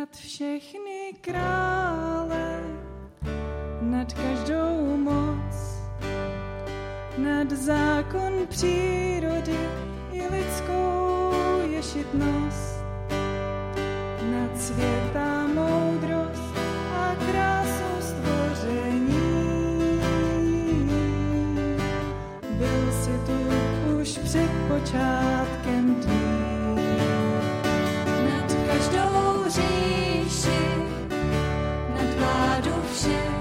nad všechny krále, nad každou moc, nad zákon přírody i lidskou ješitnost, nad světa moudrost a krásu stvoření. Byl jsi tu už před počátkem dní. Nad každou říši, nad vládu všech,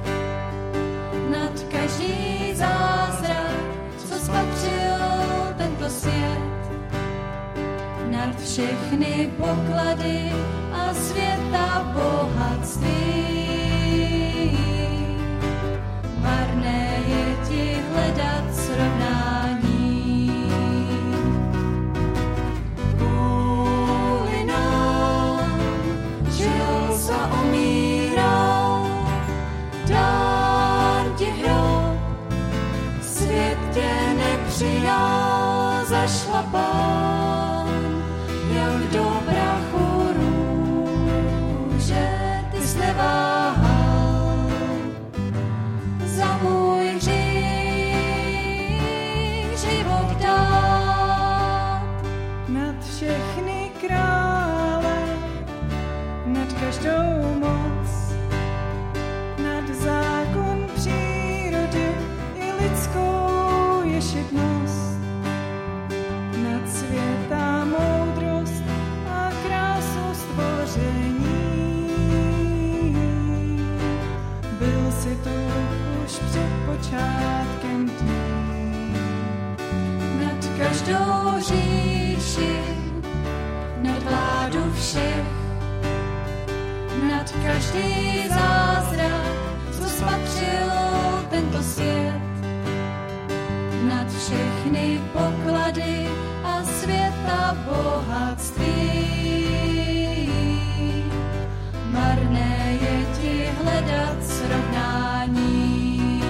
nad každý zázrak, co spatřil tento svět, nad všechny poklady a světa bohatství. Marné je ti hledat srovnání. Kvůli nám žil a umíral, dám ti hrob, svět tě nepřijal, zašlapán, jak do prachu růže, ty jsi neváhal za můj hřích život dát. Nad všechny krále, nad každou moc, nad zákon přírody i lidskou ješitnost, nad světa moudrost a krásu stvoření. Byl jsi tu už před počátkem dní. Nad každou říši, nad vládu všech, nad každý zázrak, co spatřil tento svět, nad všechny poklady a světa bohatství. Marné je ti hledat srovnání.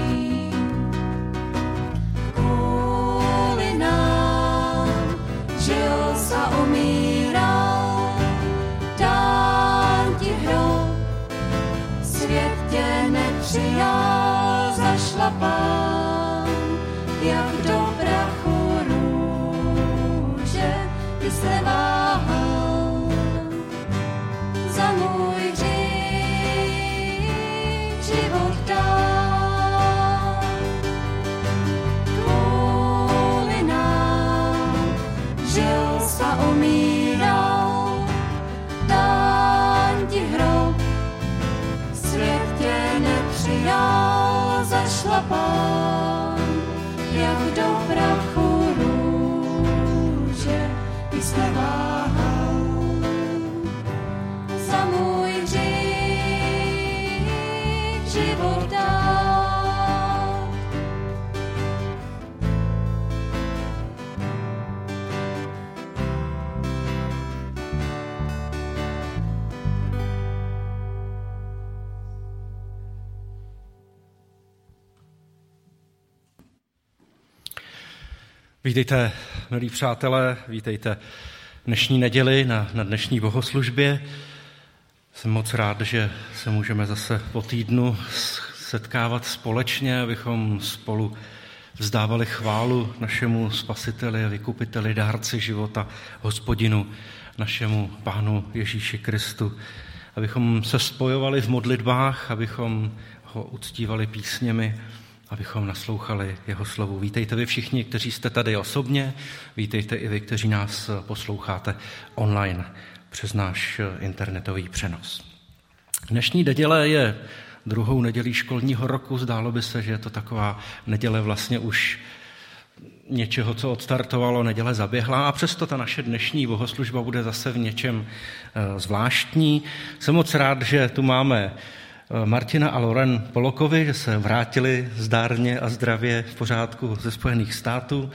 Kvůli nám žil a umíral, dám ti hrob, svět tě nepřijal, zašlapán, jak do prachu růže, ty jsi neváhal za můj hřích život dát. Kvůli nám žil a umíral, dám ti hrob, svět tě nepřijal, zašlapán, jak do prachu růže, ty jsi neváhal za můj hřích život dát. Vítejte, milí přátelé, vítejte dnešní neděli na dnešní bohoslužbě. Jsem moc rád, že se můžeme zase po týdnu setkávat společně, abychom spolu vzdávali chválu našemu Spasiteli a Vykupiteli, dárci života, Hospodinu, našemu Pánu Ježíši Kristu. Abychom se spojovali v modlitbách, abychom ho uctívali písněmi, abychom naslouchali jeho slovu. Vítejte vy všichni, kteří jste tady osobně, vítejte i vy, kteří nás posloucháte online přes náš internetový přenos. Dnešní neděle je druhou nedělí školního roku. Zdálo by se, že je to taková neděle vlastně už něčeho, co odstartovalo, neděle zaběhla, a přesto ta naše dnešní bohoslužba bude zase v něčem zvláštní. Jsem moc rád, že tu máme Martina a Loren Polokovi, že se vrátili zdárně a zdravě v pořádku ze Spojených států.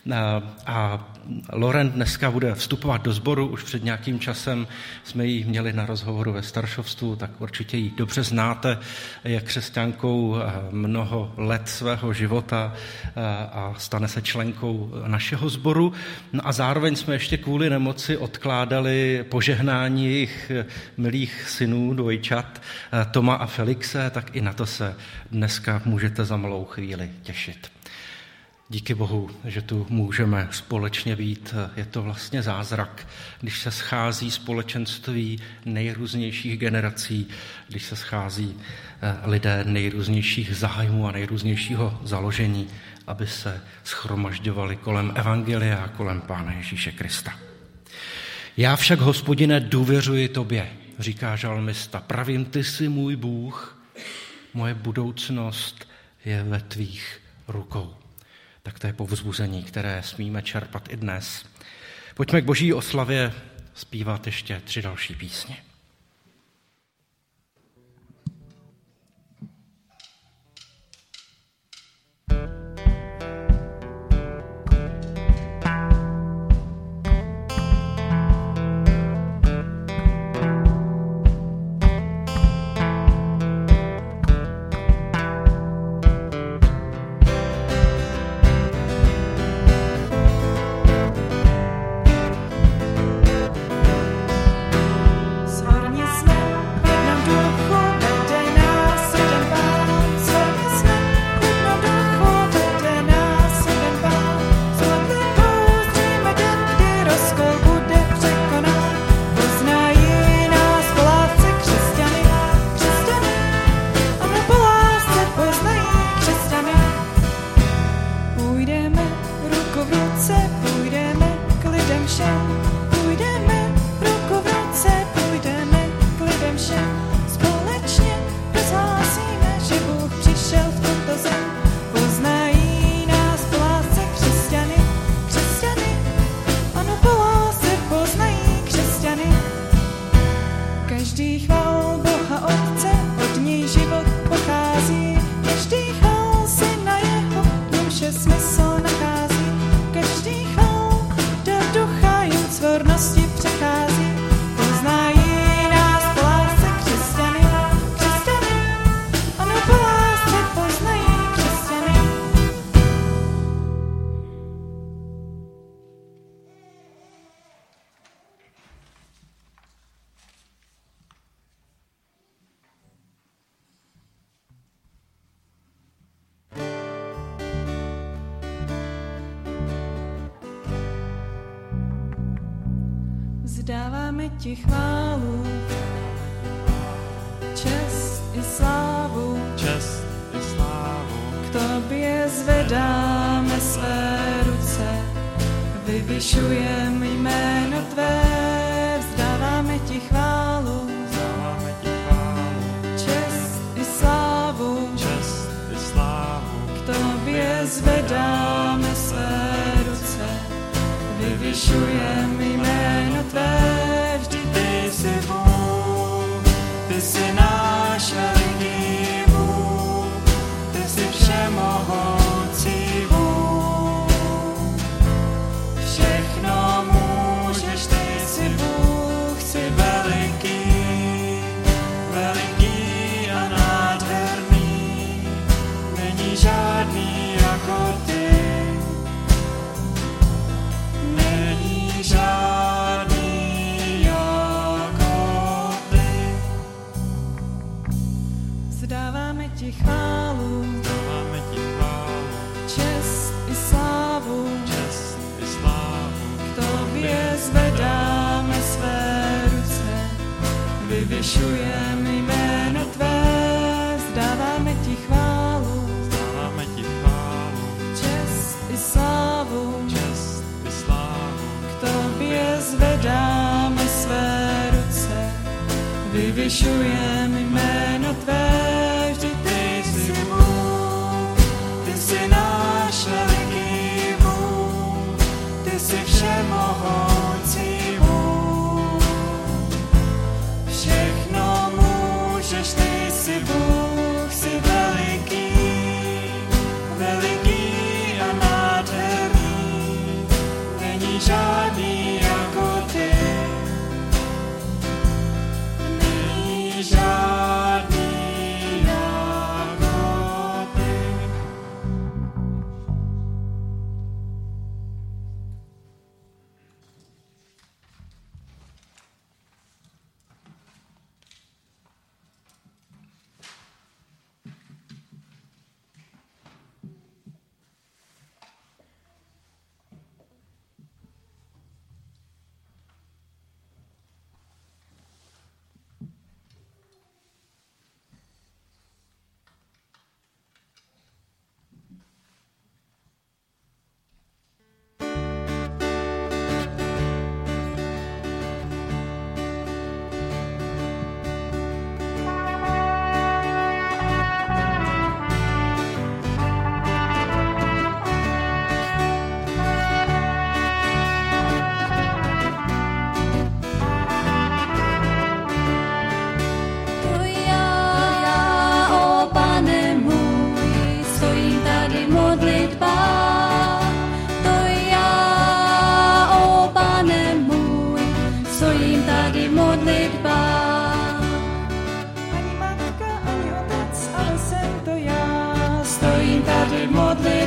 A Loren dneska bude vstupovat do sboru. Už před nějakým časem jsme ji měli na rozhovoru ve staršovstvu, tak určitě ji dobře znáte. Je křesťankou mnoho let svého života a stane se členkou našeho sboru. No a zároveň jsme ještě kvůli nemoci odkládali požehnání jejich milých synů, dvojčat, Toma a Felixe, tak i na to se dneska můžete za malou chvíli těšit. Díky Bohu, že tu můžeme společně být. Je to vlastně zázrak, když se schází společenství nejrůznějších generací, když se schází lidé nejrůznějších zájmů a nejrůznějšího založení, aby se shromažďovali kolem evangelia a kolem Pána Ježíše Krista. Já však, Hospodine, důvěřuji tobě, říká žalmista. Pravím, ty jsi můj Bůh, moje budoucnost je ve tvých rukou. Tak to je povzbuzení, které smíme čerpat i dnes. Pojďme k Boží oslavě zpívat ještě 3 další písně. Vzdáváme ti chválu, čest i slávu, k tobě zvedáme své ruce, vyvyšujeme jméno tvé, vzdáváme ti chválu, čest i slávu, k tobě zvedáme své ruce, vyvyšujeme jméno tvé, vždy ty jsi Bůh, ty jsi náš veliký Bůh, ty jsi všemohoucí Bůh. Všechno můžeš, ty jsi Bůh, jsi veliký, veliký a nádherný, není žádný jako ty. Žádný jako ty. Vzdáváme ti chválu, čest i slávu, k tobě zvedáme své ruce, vyvyšujeme jméno tvé, vzdáváme ti chválu, čest i slávu, zvedáme své ruce, vyvyšujeme jméno tvé, vždy ty jsi Bůh, ty jsi náš veliký Bůh, ty jsi všemohoucí Bůh. Všechno můžeš, ty jsi Bůh, jsi veliký, veliký a nádherný,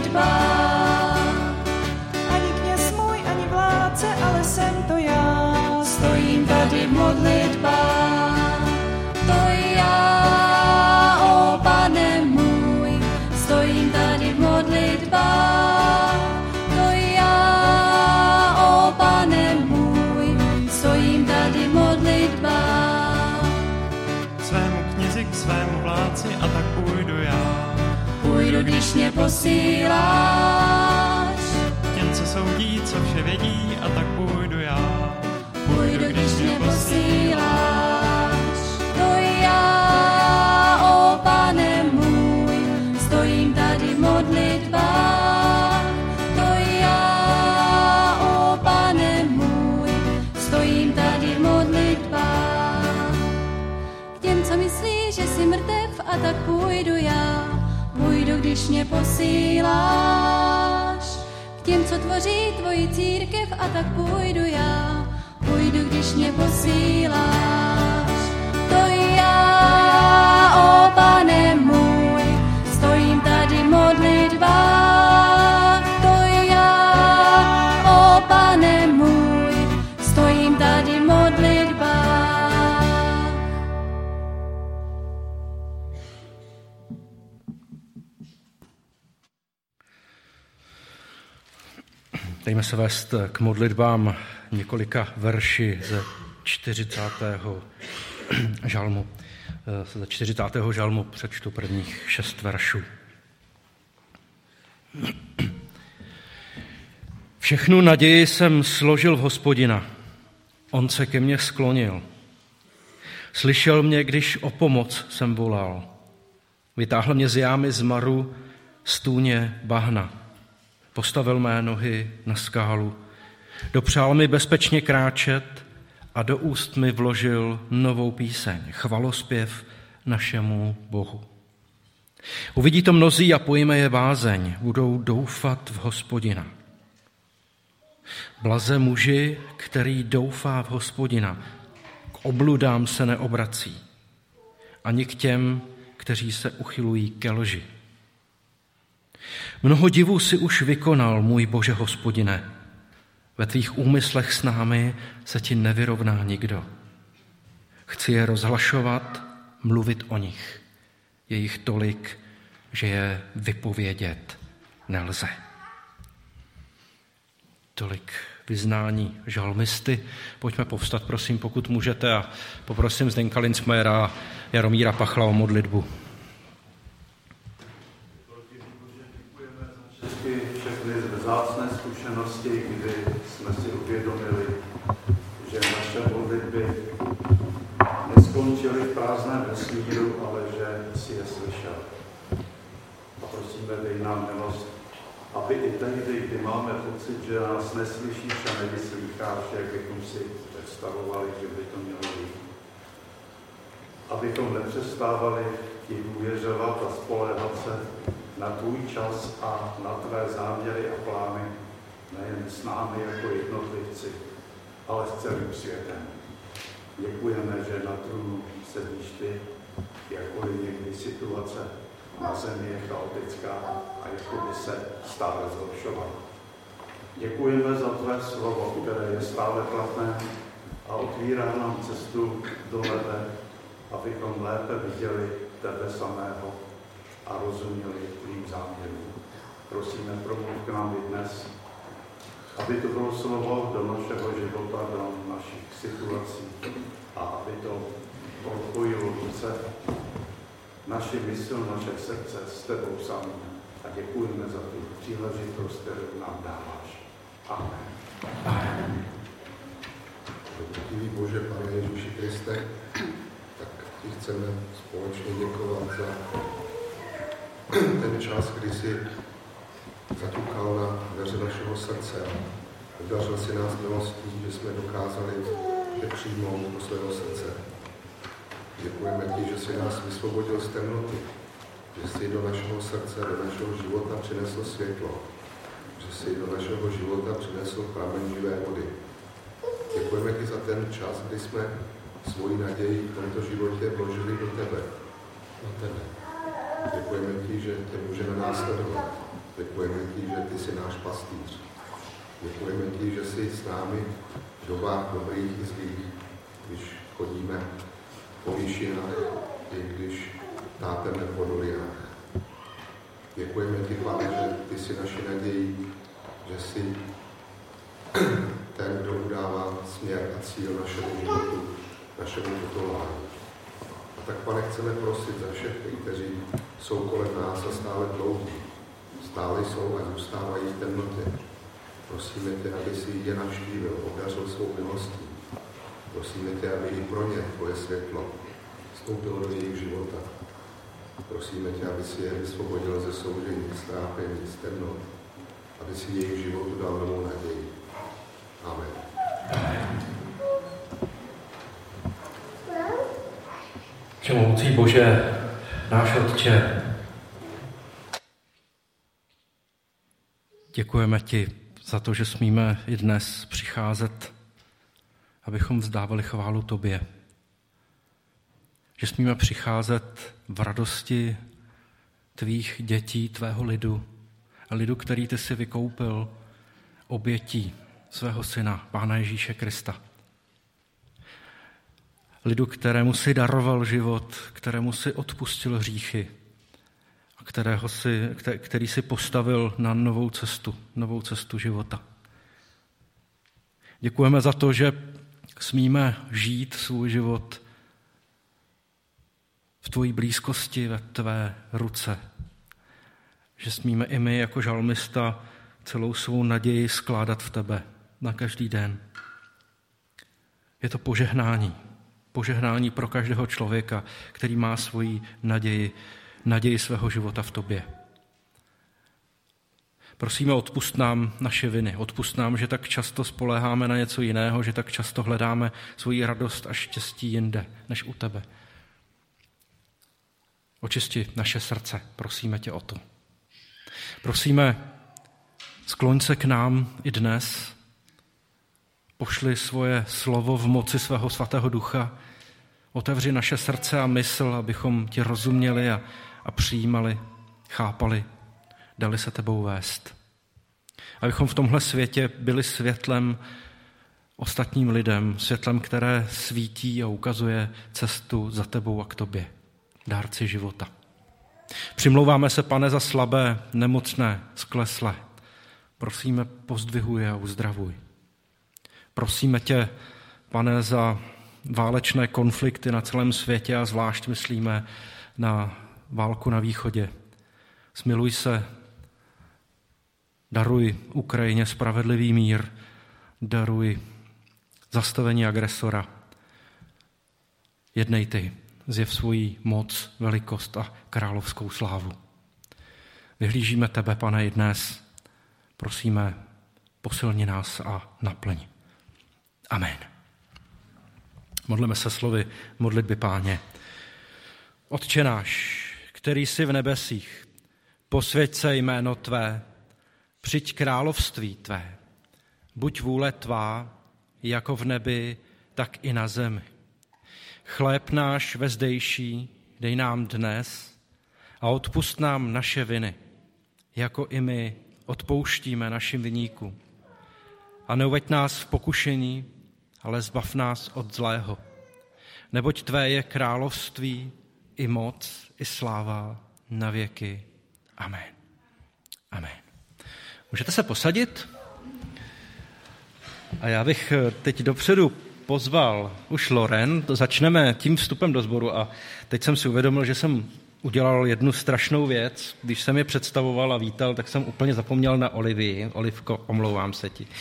modlitbách. Ani kněz můj, ani vládce, ale jsem to já. Stojím tady v modlitbách. To já, o Pane můj, stojím tady v modlitbách. To já, o Pane můj, stojím tady v modlitbách. K svému knězi, k svému vládci a tak půjdu já. Půjdu, když mě posíláš. Těm, co soudí, co vše vědí, a tak půjdu já. Půjdu, když mě posíláš. To já, o Pane můj, stojím tady v modlitbách. To já, o Pane můj, stojím tady v modlitbách. K těm, co myslí, že jsi mrtev, a tak půjdu já. Půjdu, když mě posíláš. K těm, co tvoří tvoji církev, a tak půjdu já. Půjdu, když mě posíláš. To já, o Pane můj, stojím tady v modlitbách. To já, o Pane můj, stojím tady v modlitbách. Dejme se vést k modlitbám několika verši ze 40. žalmu. Ze 40. žalmu přečtu prvních 6 veršů. Všechnu naději jsem složil v Hospodina. On se ke mně sklonil. Slyšel mě, když o pomoc jsem volal. Vytáhl mě z jámy zmaru, z tůně bahna. Postavil mé nohy na skálu. Dopřál mi bezpečně kráčet a do úst mi vložil novou píseň, chvalospěv našemu Bohu. Uvidí to mnozí a pojme je bázeň, budou doufat v Hospodina. Blaze muži, který doufá v Hospodina, k obludám se neobrací, ani k těm, kteří se uchylují ke lži. Mnoho divů si už vykonal, můj Bože Hospodine. Ve tvých úmyslech s námi se ti nevyrovná nikdo. Chci je rozhlašovat, mluvit o nich. Je jich tolik, že je vypovědět nelze. Tolik vyznání žalmisty. Pojďme povstat, prosím, pokud můžete, a poprosím Zdenka Lincmajera a Jaromíra Pachla o modlitbu. Všechny vzácné zkušenosti, kdy jsme si uvědomili, že naše modlitby neskončily v prázdném vesmíru, ale že si je slyšel. A prosíme, dej nám milost, aby i tehdy, kdy máme pocit, že nás neslyšíš a nevyslýcháš, jak bychom si představovali, že by to mělo být, abychom nepřestávali ti důvěřovat a spoléhat se na tvůj čas a na tvé záměry a plány, nejen s námi jako jednotlivci, ale s celým světem. Děkujeme, že na trůnu sedíš ty, jakkoliv někdy situace na zemi je chaotická a jakoby se stále zhoršovala. Děkujeme za tvé slovo, které je stále platné a otvírá nám cestu do nebe, abychom lépe viděli tebe samého a rozuměli tvým záměrům. Prosíme, promluv k nám i dnes, aby to bylo slovo do našeho života, do našich situací a aby to propojilo více naši mysl, naše srdce s tebou samým. A děkujeme za tu příležitost, kterou nám dáváš. Amen. Amen. Dobrý Bože, Pane Ježíši Kriste, tak ti chceme společně děkovat za ten čas, kdy jsi zaťukal na dveře našeho srdce a obdařil si nás milostí, že jsme dokázali tě přijmout do svého srdce. Děkujeme ti, že jsi nás vysvobodil z temnoty, že jsi do našeho srdce, do našeho života přinesl světlo, že jsi do našeho života přinesl pramen živé vody. Děkujeme ti za ten čas, kdy jsme svoji naději v tomto životě vložili do tebe, na tebe. Děkujeme ti, že tě můžeme následovat, Děkujeme ti, že ty jsi náš pastýř. Děkujeme ti, že jsi s námi v dobách dobrých i zlých, když chodíme po výšinách, i když tápeme po dolinách. Děkujeme ti, Pane, že ty jsi naši nadějí, že jsi ten, kdo udává směr a cíl našemu životu, našemu putování. A tak, Pane, chceme prosit za všechny, kteří jsou kolem nás a stále dlouhí, stále jsou a zůstávají v temnotě. Prosíme tě, aby si je navštívil, obdařil svou milostí. Prosíme tě, aby i pro ně tvoje světlo vstoupilo do jejich života. Prosíme tě, aby si je vysvobodil ze soužení, z trápení, z temnot, aby si jejich životu dal novou naději. Amen. Všemohoucí Bože, náš Otče, děkujeme ti za to, že smíme i dnes přicházet, abychom vzdávali chválu tobě. Že smíme přicházet v radosti tvých dětí, tvého lidu, a lidu, který ty jsi vykoupil obětí svého syna, Pána Ježíše Krista. Lidu, kterému si daroval život, kterému si odpustil hříchy a který si postavil na novou cestu života. Děkujeme za to, že smíme žít svůj život v tvojí blízkosti, ve tvé ruce. Že smíme i my jako žalmista celou svou naději skládat v tebe na každý den. Je to požehnání pro každého člověka, který má svoji naději svého života v tobě. Prosíme, odpusť nám naše viny, odpusť nám, že tak často spoléháme na něco jiného, že tak často hledáme svoji radost a štěstí jinde, než u tebe. Očisti naše srdce, prosíme tě o to. Prosíme, skloň se k nám i dnes, pošli svoje slovo v moci svého svatého ducha, otevři naše srdce a mysl, abychom ti rozuměli a přijímali, chápali, dali se tebou vést. Abychom v tomhle světě byli světlem ostatním lidem, světlem, které svítí a ukazuje cestu za tebou a k tobě, dárci života. Přimlouváme se, Pane, za slabé, nemocné, skleslé. Prosíme, pozdvihuj a uzdravuj. Prosíme tě, Pane, za válečné konflikty na celém světě a zvlášť myslíme na válku na východě. Smiluj se, daruj Ukrajině spravedlivý mír, daruj zastavení agresora. Jednej ty, zjev svoji moc, velikost a královskou slávu. Vyhlížíme tebe, Pane, i dnes. Prosíme, posilni nás a naplň. Amen. Modlíme se slovy modlitby Páně. Otče náš, který jsi v nebesích, posvěť se jméno tvé, přijď království tvé, buď vůle tvá, jako v nebi, tak i na zemi. Chléb náš vezdejší dej nám dnes a odpusť nám naše viny, jako i my odpouštíme našim viníkům. A neuveď nás v pokušení, ale zbav nás od zlého. Neboť tvé je království, i moc, i sláva na věky. Amen. Amen. Můžete se posadit? A já bych teď dopředu pozval už Loren, začneme tím vstupem do sboru a teď jsem si uvědomil, že jsem udělal jednu strašnou věc. Když jsem je představoval a vítal, tak jsem úplně zapomněl na Olivii. Olivko, omlouvám se ti.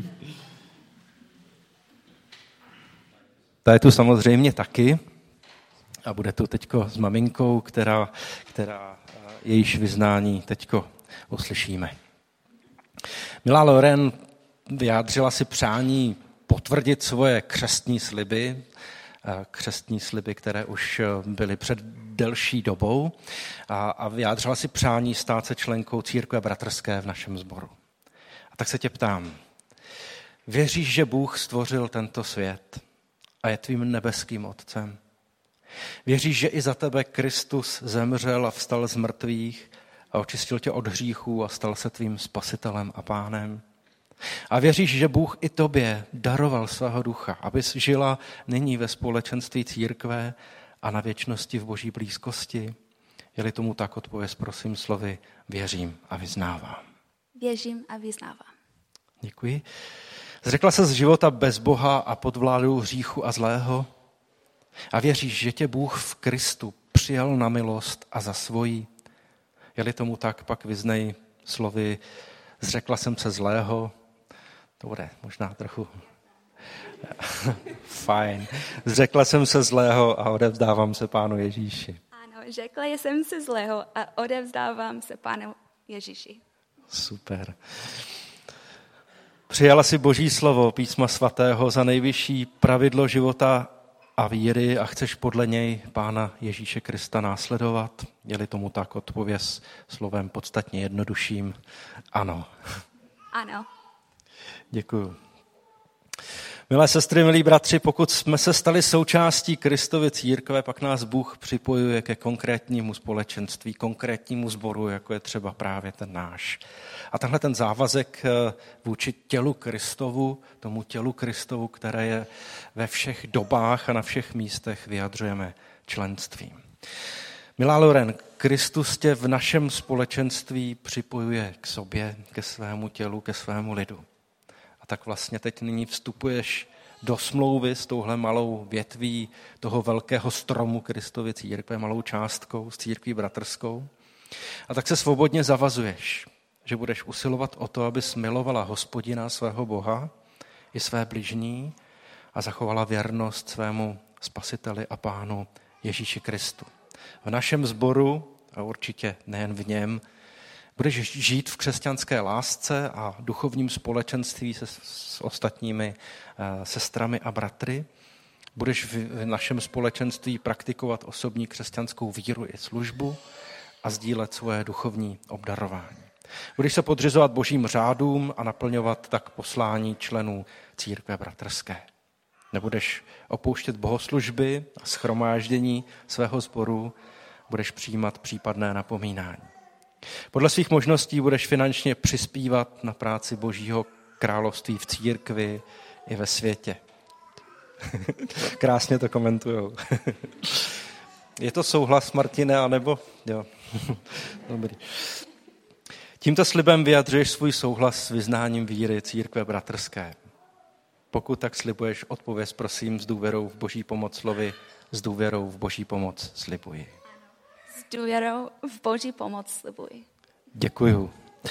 Ta je tu samozřejmě taky a bude tu teďko s maminkou, která jejíž vyznání teďko uslyšíme. Milá Loren vyjádřila si přání potvrdit svoje křestní sliby, které už byly před delší dobou a vyjádřila si přání stát se členkou církve bratrské v našem sboru. A tak se tě ptám, věříš, že Bůh stvořil tento svět a je tvým nebeským otcem? Věříš, že i za tebe Kristus zemřel a vstal z mrtvých a očistil tě od hříchů a stal se tvým spasitelem a pánem. A věříš, že Bůh i tobě daroval svého ducha, abys žila nyní ve společenství církve a na věčnosti v boží blízkosti? Je-li tomu tak, odpověz prosím slovy věřím a vyznávám. Věřím a vyznávám. Děkuji. Zřekla se z života bez Boha a pod vládou hříchu a zlého? A věříš, že tě Bůh v Kristu přijal na milost a za svoji? Je-li tomu tak, pak vyznej slovy zřekla jsem se zlého. To bude možná trochu fajn. Zřekla jsem se zlého a odevzdávám se Pánu Ježíši. Ano, řekla jsem se zlého a odevzdávám se Pánu Ježíši. Super. Přijala si Boží slovo, Písma svatého, za nejvyšší pravidlo života a víry a chceš podle něj Pána Ježíše Krista následovat? Je-li tomu tak, odpověz slovem podstatně jednodušším. Ano. Ano. Děkuju. Milé sestry, milí bratři, pokud jsme se stali součástí Kristovy církve, pak nás Bůh připojuje ke konkrétnímu společenství, konkrétnímu sboru, jako je třeba právě ten náš. A tenhle ten závazek vůči tělu Kristovu, tomu tělu Kristovu, které je ve všech dobách a na všech místech, vyjadřujeme členstvím. Milá Loren, Kristus tě v našem společenství připojuje k sobě, ke svému tělu, ke svému lidu. A tak vlastně teď nyní vstupuješ do smlouvy s touhle malou větví toho velkého stromu Kristovy církve, malou částkou, s církví bratrskou. A tak se svobodně zavazuješ, že budeš usilovat o to, abys milovala Hospodina, svého Boha, i své bližní a zachovala věrnost svému Spasiteli a Pánu Ježíši Kristu. V našem sboru, a určitě nejen v něm, budeš žít v křesťanské lásce a duchovním společenství s ostatními sestrami a bratry. Budeš v našem společenství praktikovat osobní křesťanskou víru i službu a sdílet svoje duchovní obdarování. Budeš se podřizovat božím řádům a naplňovat tak poslání členů církve bratrské. Nebudeš opouštět bohoslužby a shromáždění svého sboru, budeš přijímat případné napomínání. Podle svých možností budeš finančně přispívat na práci Božího království v církvi i ve světě. Krásně to komentujou. Je to souhlas, Martine, anebo? Jo. Dobrý. Tímto slibem vyjadřuješ svůj souhlas s vyznáním víry církve bratrské. Pokud tak slibuješ, odpověz prosím s důvěrou v Boží pomoc slovy, s důvěrou v Boží pomoc slibuji. S důvěrou v Boží pomoc slibuji. Děkuju.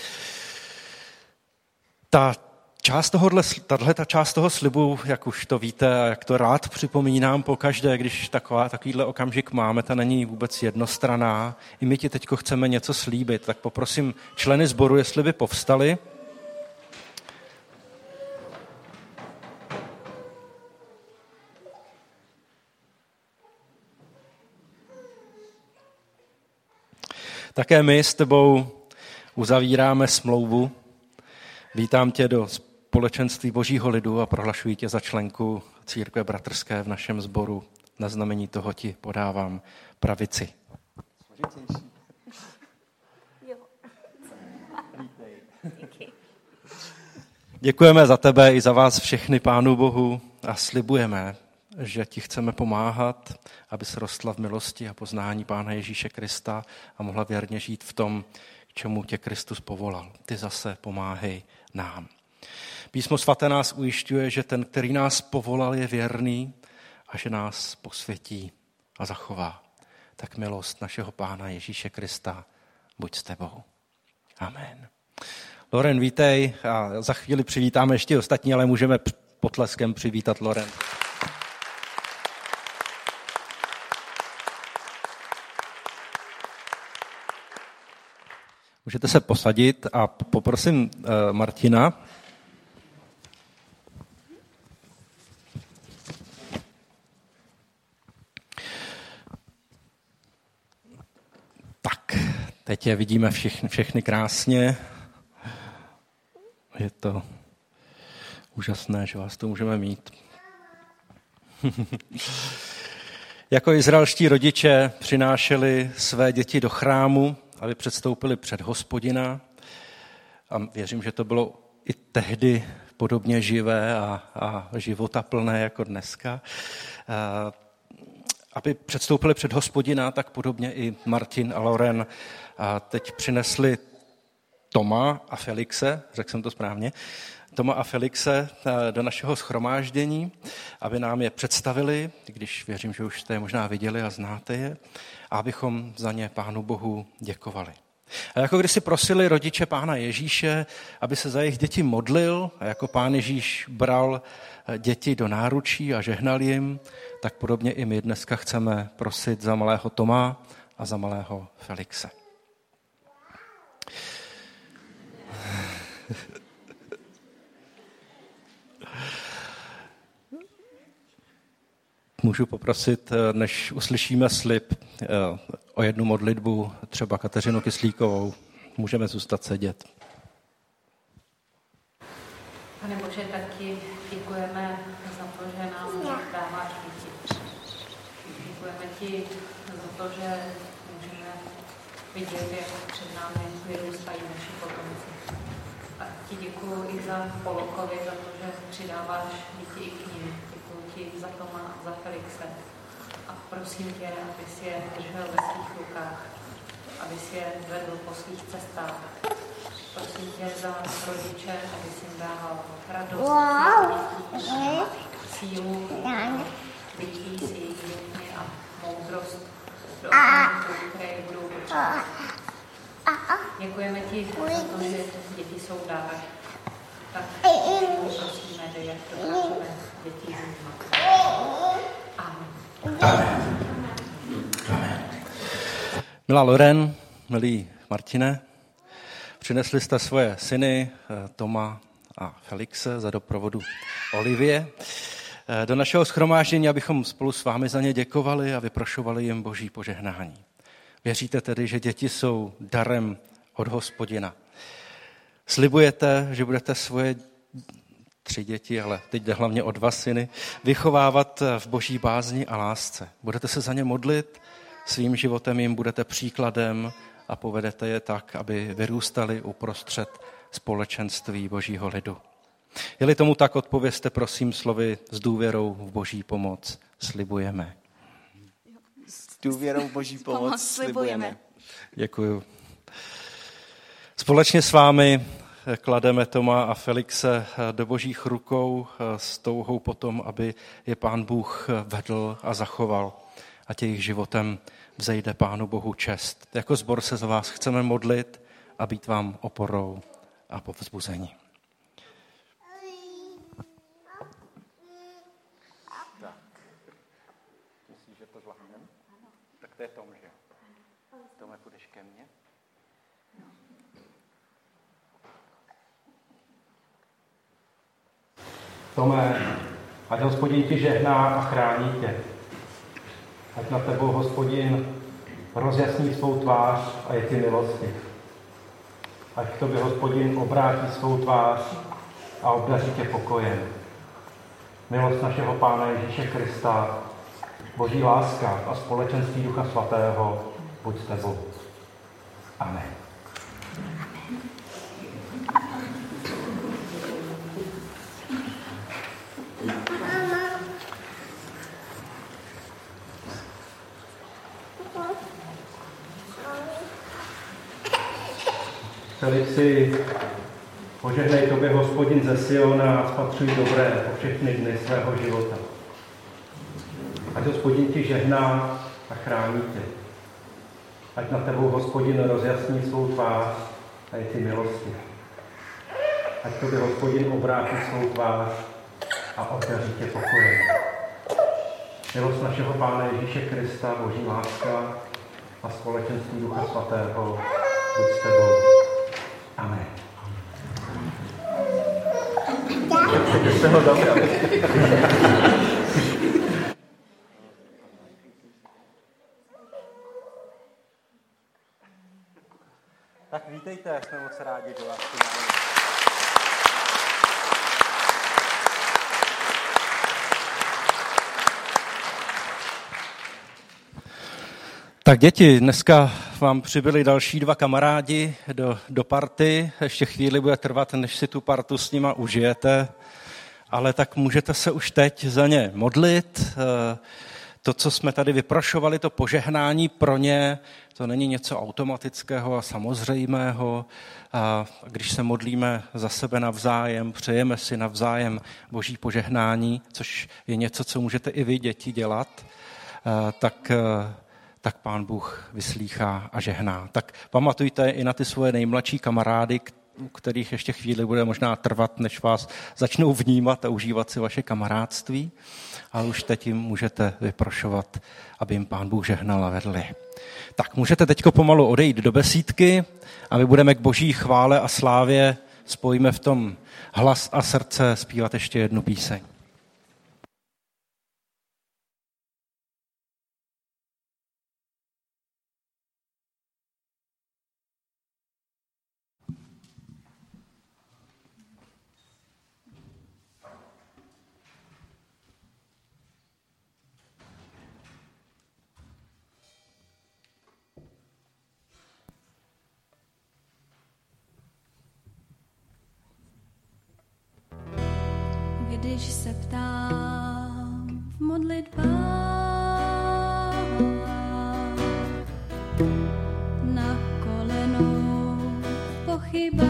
Tahle část toho slibu, jak už to víte a jak to rád připomínám pokaždé, když takovýhle okamžik máme, ta není vůbec jednostranná. I my ti teďko chceme něco slíbit, tak poprosím členy sboru, jestli by povstali. Také my s tebou uzavíráme smlouvu. Vítám tě do společenství Božího lidu a prohlašuji tě za členku církve bratrské v našem sboru. Na znamení toho ti podávám pravici. Děkujeme za tebe i za vás všechny, Pánu Bohu, a slibujeme, že ti chceme pomáhat, aby se rostla v milosti a poznání Pána Ježíše Krista a mohla věrně žít v tom, k čemu tě Kristus povolal. Ty zase pomáhej nám. Písmo svaté nás ujišťuje, že ten, který nás povolal, je věrný a že nás posvětí a zachová. Tak milost našeho Pána Ježíše Krista buď s tebou. Amen. Loren, vítej a za chvíli přivítáme ještě ostatní, ale můžeme potleskem přivítat Loren. Můžete se posadit a poprosím Martina. Tak, teď je vidíme všechny krásně. Je to úžasné, že vás to můžeme mít. Jako izraelští rodiče přinášeli své děti do chrámu aby předstoupili před Hospodina. A věřím, že to bylo i tehdy podobně živé a životaplné jako dneska. Aby předstoupili před Hospodina, tak podobně i Martin a Loren teď přinesli Toma a Felixe, řekl jsem to správně, Toma a Felixe do našeho shromáždění, aby nám je představili, když věřím, že už jste je možná viděli a znáte je, a abychom za ně Pánu Bohu děkovali. A jako když si prosili rodiče Pána Ježíše, aby se za jejich děti modlil, a jako Pán Ježíš bral děti do náručí a žehnal jim, tak podobně i my dneska chceme prosit za malého Toma a za malého Felixe. Můžu poprosit, než uslyšíme slib, o jednu modlitbu, třeba Kateřinu Kyslíkovou. Můžeme zůstat sedět. Pane Bože, taky děkujeme za to, že nám dáváš děti. Děkujeme ti za to, že můžeme vidět, jak před námi vyrůstají naši potomci. A ti děkuju i za Polokovi, za to, že přidáváš děti i k nim. Děkuji ti za Toma a za Felixe. A prosím tě, aby si je držel ve svých rukách, aby si je vedl po svých cestách. Prosím tě za rodiče, aby si jim dával radost, sílu, bytí s jejich dětmi a moudrost do okamžiků, které je budou potřebovat. Děkujeme ti za to, že děti jsou dar. Tak prosíme, že jak dokážeme děti vnímat. Amen. Amen. Milá Loren, milý Martine, přinesli jste svoje syny Toma a Felixe za doprovodu Olivie do našeho shromáždění, abychom spolu s vámi za ně děkovali a vyprošovali jim Boží požehnání. Věříte tedy, že děti jsou darem od Hospodina. Slibujete, že budete svoje 3 děti, ale teď jde hlavně o 2 syny, vychovávat v Boží bázni a lásce. Budete se za ně modlit, svým životem jim budete příkladem a povedete je tak, aby vyrůstali uprostřed společenství Božího lidu. Je-li tomu tak, odpovězte prosím slovy s důvěrou v Boží pomoc. Slibujeme. S důvěrou v Boží pomoc slibujeme. Děkuju. Společně s vámi klademe Toma a Felixe do Božích rukou s touhou potom, aby je Pán Bůh vedl a zachoval. A jejich životem vzejde Pánu Bohu čest. Jako sbor se za vás chceme modlit a být vám oporou a povzbuzení. Tak. Myslíš, že to zvládneme? Tak to je Tom, že? Tome, půjdeš ke mně? Tome, ať Hospodin ti žehná a chrání tě. Ať na tebou Hospodin rozjasní svou tvář a je ti milostiv. Ať k tobě Hospodin obrátí svou tvář a obdaří tě pokojem. Milost našeho Pána Ježíše Krista, Boží láska a společenství Ducha Svatého buď s tebou. Amen. Felixi, požehnej tobě Hospodin ze Siona a spatřuj dobré po všechny dny svého života. Ať Hospodin ti žehná a chrání tě. Ať na tebou Hospodin rozjasní svou tvář a je ti milostiv. Ať tobě Hospodin obrátí svou tvář a obdaří tě pokojem. Milost našeho Pána Ježíše Krista, Boží láska a společenství Ducha Svatého buď s tebou. Amen. Jak jste ho zaujali? Tak vítejte, jsme moc rádi, že vás tu máme. Tak děti, dneska vám přibyli další 2 kamarádi do party. Ještě chvíli bude trvat, než si tu partu s nima užijete, ale tak můžete se už teď za ně modlit. To, co jsme tady vyprošovali, to požehnání pro ně, to není něco automatického a samozřejmého. A když se modlíme za sebe navzájem, přejeme si navzájem Boží požehnání, což je něco, co můžete i vy, děti, dělat, tak Pán Bůh vyslýchá a žehná. Tak pamatujte i na ty svoje nejmladší kamarády, u kterých ještě chvíli bude možná trvat, než vás začnou vnímat a užívat si vaše kamarádství. Ale už teď jim můžete vyprošovat, aby jim Pán Bůh žehnal a vedl je. Tak můžete teďko pomalu odejít do besídky a my budeme k Boží chvále a slávě, spojíme v tom hlas a srdce, zpívat ještě jednu píseň. Když se ptám v modlitbách na kolenou v pochybách,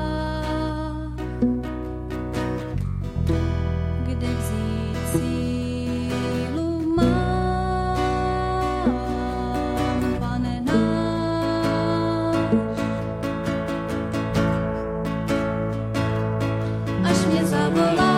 kde vzít sílu mám, Pane náš, až mě zavolá.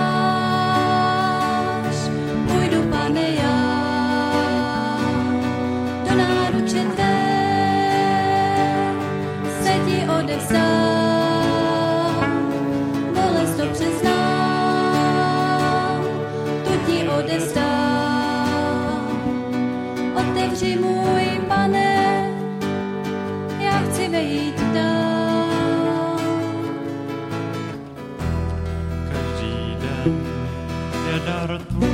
Bolest to přiznám, tu ti odevzdám. Otevři můj Pane, já chci vejít dál. Každý den je dar tvůj,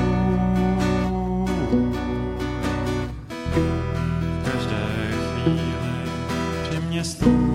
v každé chvíli při mě stůj.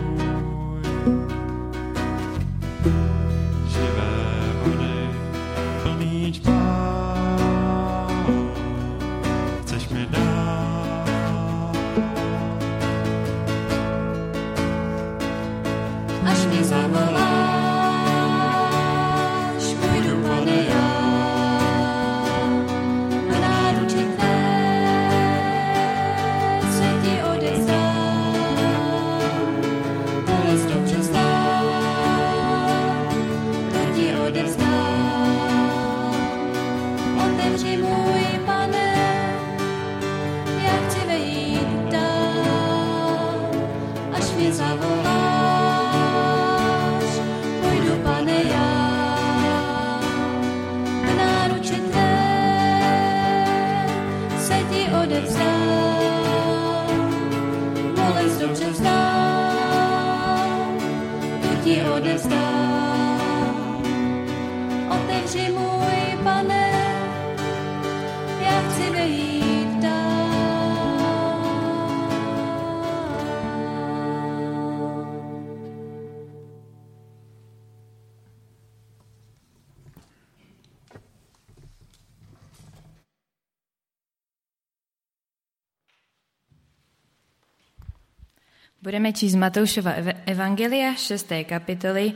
Budeme číst Matoušova evangelia 6. kapitoly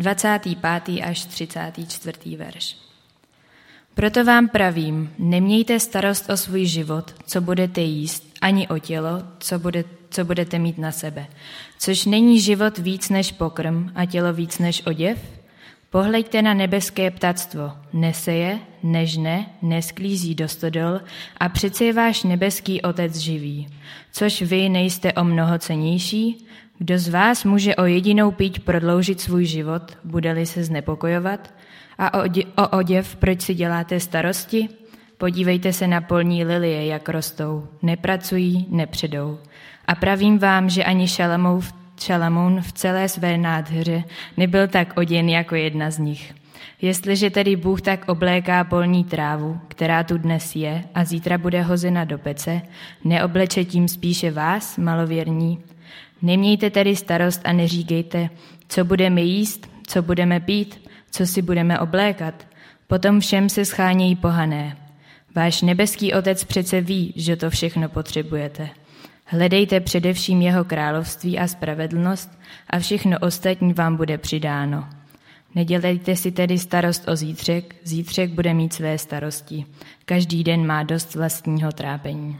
25. až 34. verš. Proto vám pravím, nemějte starost o svůj život, co budete jíst, ani o tělo, co budete mít na sebe. Což není život víc než pokrm a tělo víc než oděv? Pohleďte na nebeské ptactvo. Neseje, nežne, nesklízí do stodol a přece je váš nebeský Otec živý. Což vy nejste o mnoho cennější? Kdo z vás může o jedinou píď prodloužit svůj život, bude-li se znepokojovat? A o oděv proč si děláte starosti? Podívejte se na polní lilie, jak rostou. Nepracují, nepředou. A pravím vám, že ani Šalamoun v celé své nádheře nebyl tak oděn jako jedna z nich. Jestliže tedy Bůh tak obléká polní trávu, která tu dnes je a zítra bude hozena do pece, neobleče tím spíše vás, malověrní? Nemějte tedy starost a neříkejte, co budeme jíst, co budeme pít, co si budeme oblékat. Potom všem se schánějí pohané. Váš nebeský Otec přece ví, že to všechno potřebujete. Hledejte především jeho království a spravedlnost a všechno ostatní vám bude přidáno. Nedělejte si tedy starost o zítřek, zítřek bude mít své starosti. Každý den má dost vlastního trápení.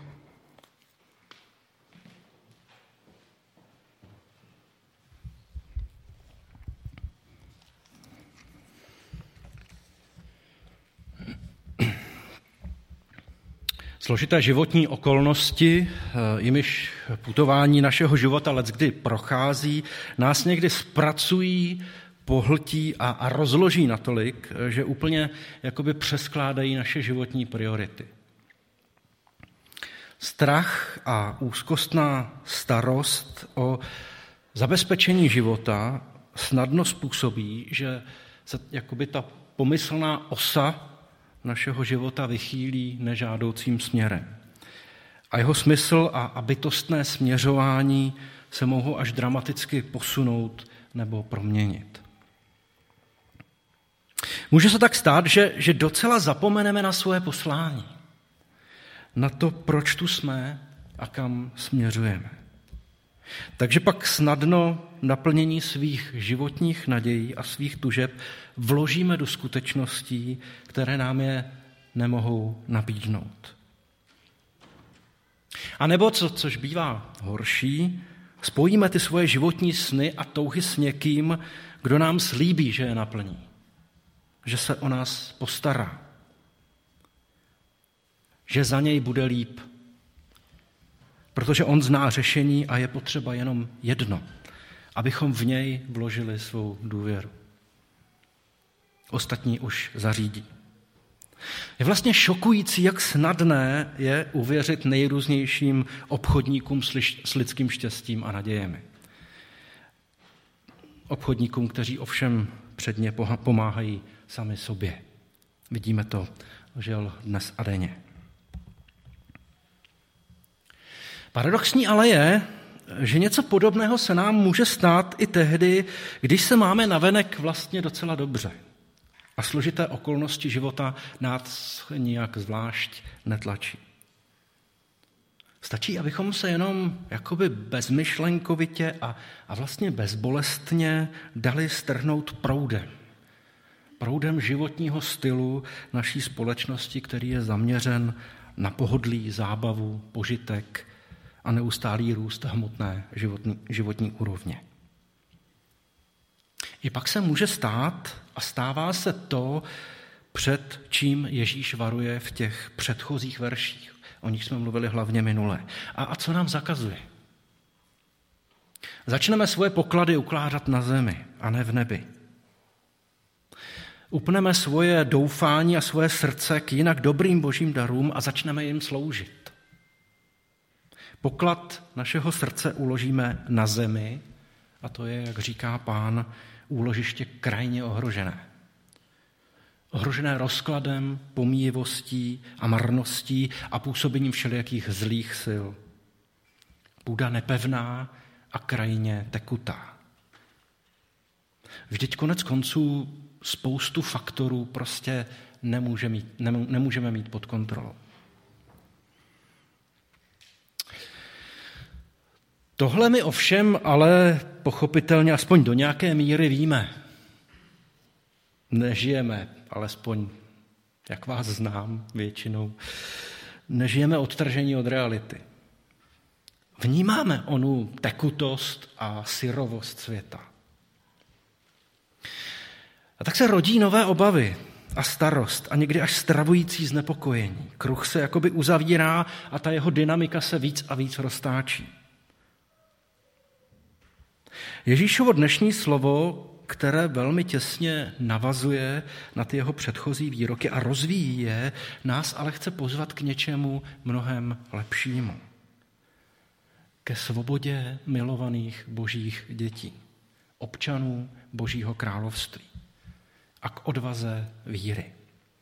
Složité životní okolnosti, jimiž putování našeho života leckdy prochází, nás někdy zpracují, pohltí a rozloží natolik, že úplně jakoby přeskládají naše životní priority. Strach a úzkostná starost o zabezpečení života snadno způsobí, že se jakoby ta pomyslná osa našeho života vychýlí nežádoucím směrem. A jeho smysl a bytostné směřování se mohou až dramaticky posunout nebo proměnit. Může se tak stát, že docela zapomeneme na svoje poslání, na to, proč tu jsme a kam směřujeme. Takže pak snadno naplnění svých životních nadějí a svých tužeb vložíme do skutečností, které nám je nemohou nabídnout. A nebo, což bývá horší, spojíme ty svoje životní sny a touhy s někým, kdo nám slíbí, že je naplní, že se o nás postará, že za něj bude líp, protože on zná řešení a je potřeba jenom jedno, abychom v něj vložili svou důvěru. Ostatní už zařídí. Je vlastně šokující, jak snadné je uvěřit nejrůznějším obchodníkům s lidským štěstím a nadějemi. Obchodníkům, kteří ovšem předně pomáhají sami sobě. Vidíme to, žel, dnes a denně. Paradoxní ale je, že něco podobného se nám může stát i tehdy, když se máme navenek vlastně docela dobře a složité okolnosti života nás nijak zvlášť netlačí. Stačí, abychom se jenom jakoby bezmyšlenkovitě a vlastně bezbolestně dali strhnout proudem životního stylu naší společnosti, který je zaměřen na pohodlí, zábavu, požitek a neustálý růst hmotné životní úrovně. I pak se může stát a stává se to, před čím Ježíš varuje v těch předchozích verších. O nich jsme mluvili hlavně minule. A co nám zakazuje? Začneme svoje poklady ukládat na zemi a ne v nebi. Upneme svoje doufání a svoje srdce k jinak dobrým božím darům a začneme jim sloužit. Poklad našeho srdce uložíme na zemi a to je, jak říká Pán, úložiště krajně ohrožené. Ohrožené rozkladem, pomíjivostí a marností a působením všelijakých zlých sil. Půda nepevná a krajně tekutá. Vždyť konec konců spoustu faktorů prostě nemůžeme mít pod kontrolou. Tohle my ovšem ale pochopitelně aspoň do nějaké míry víme. Nežijeme, alespoň jak vás znám většinou, nežijeme odtržení od reality. Vnímáme onu tekutost a syrovost světa. A tak se rodí nové obavy a starost a někdy až stravující znepokojení. Kruh se jakoby uzavírá a ta jeho dynamika se víc a víc roztáčí. Ježíšovo dnešní slovo, které velmi těsně navazuje na ty jeho předchozí výroky a rozvíjí je, nás ale chce pozvat k něčemu mnohem lepšímu. Ke svobodě milovaných božích dětí, občanů božího království. a k odvaze víry.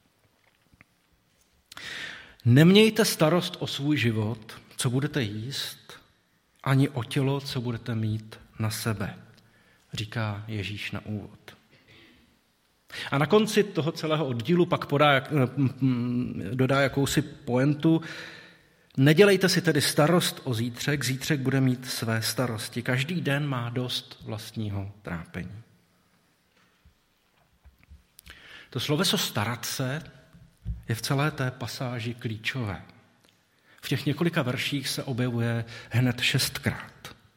Nemějte starost o svůj život, co budete jíst, ani o tělo, co budete mít na sebe, říká Ježíš na úvod. A na konci toho celého oddílu pak dodá jakousi pointu. Nedělejte si tedy starost o zítřek, zítřek bude mít své starosti. Každý den má dost vlastního trápení. To sloveso starat se je v celé té pasáži klíčové. V těch několika verších se objevuje hned 6krát.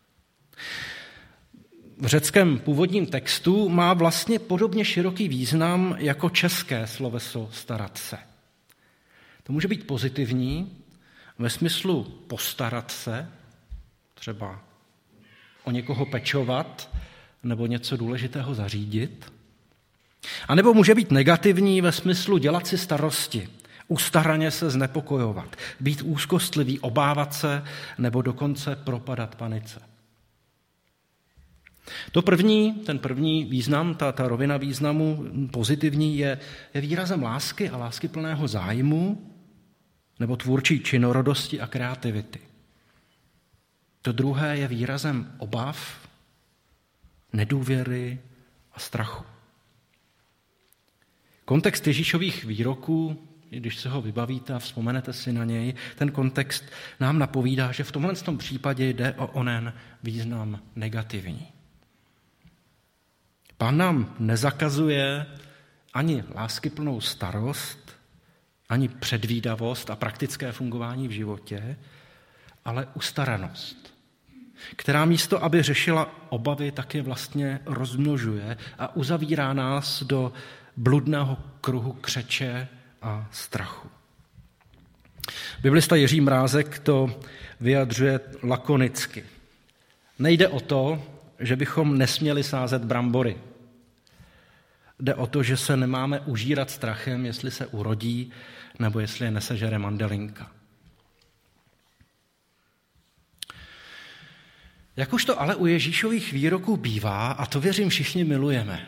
V řeckém původním textu má vlastně podobně široký význam jako české sloveso starat se. To může být pozitivní ve smyslu postarat se, třeba o někoho pečovat nebo něco důležitého zařídit. A nebo může být negativní ve smyslu dělat si starosti, ustaraně se znepokojovat, být úzkostlivý, obávat se nebo dokonce propadat panice. Ten první význam, ta rovina významu pozitivní je výrazem lásky a láskyplného zájmu nebo tvůrčí činorodosti a kreativity. To druhé je výrazem obav, nedůvěry a strachu. Kontext Ježíšových výroků, když se ho vybavíte a vzpomenete si na něj, ten kontext nám napovídá, že v tomhle případě jde o onen význam negativní. Pán nám nezakazuje ani láskyplnou starost, ani předvídavost a praktické fungování v životě, ale ustaranost, která místo, aby řešila obavy, tak je vlastně rozmnožuje a uzavírá nás do bludného kruhu křeče a strachu. Biblista Jiří Mrázek to vyjadřuje lakonicky. Nejde o to, že bychom nesměli sázet brambory. Jde o to, že se nemáme užírat strachem, jestli se urodí, nebo jestli je nesežere mandelinka. Jak už to ale u Ježíšových výroků bývá, a to věřím všichni milujeme.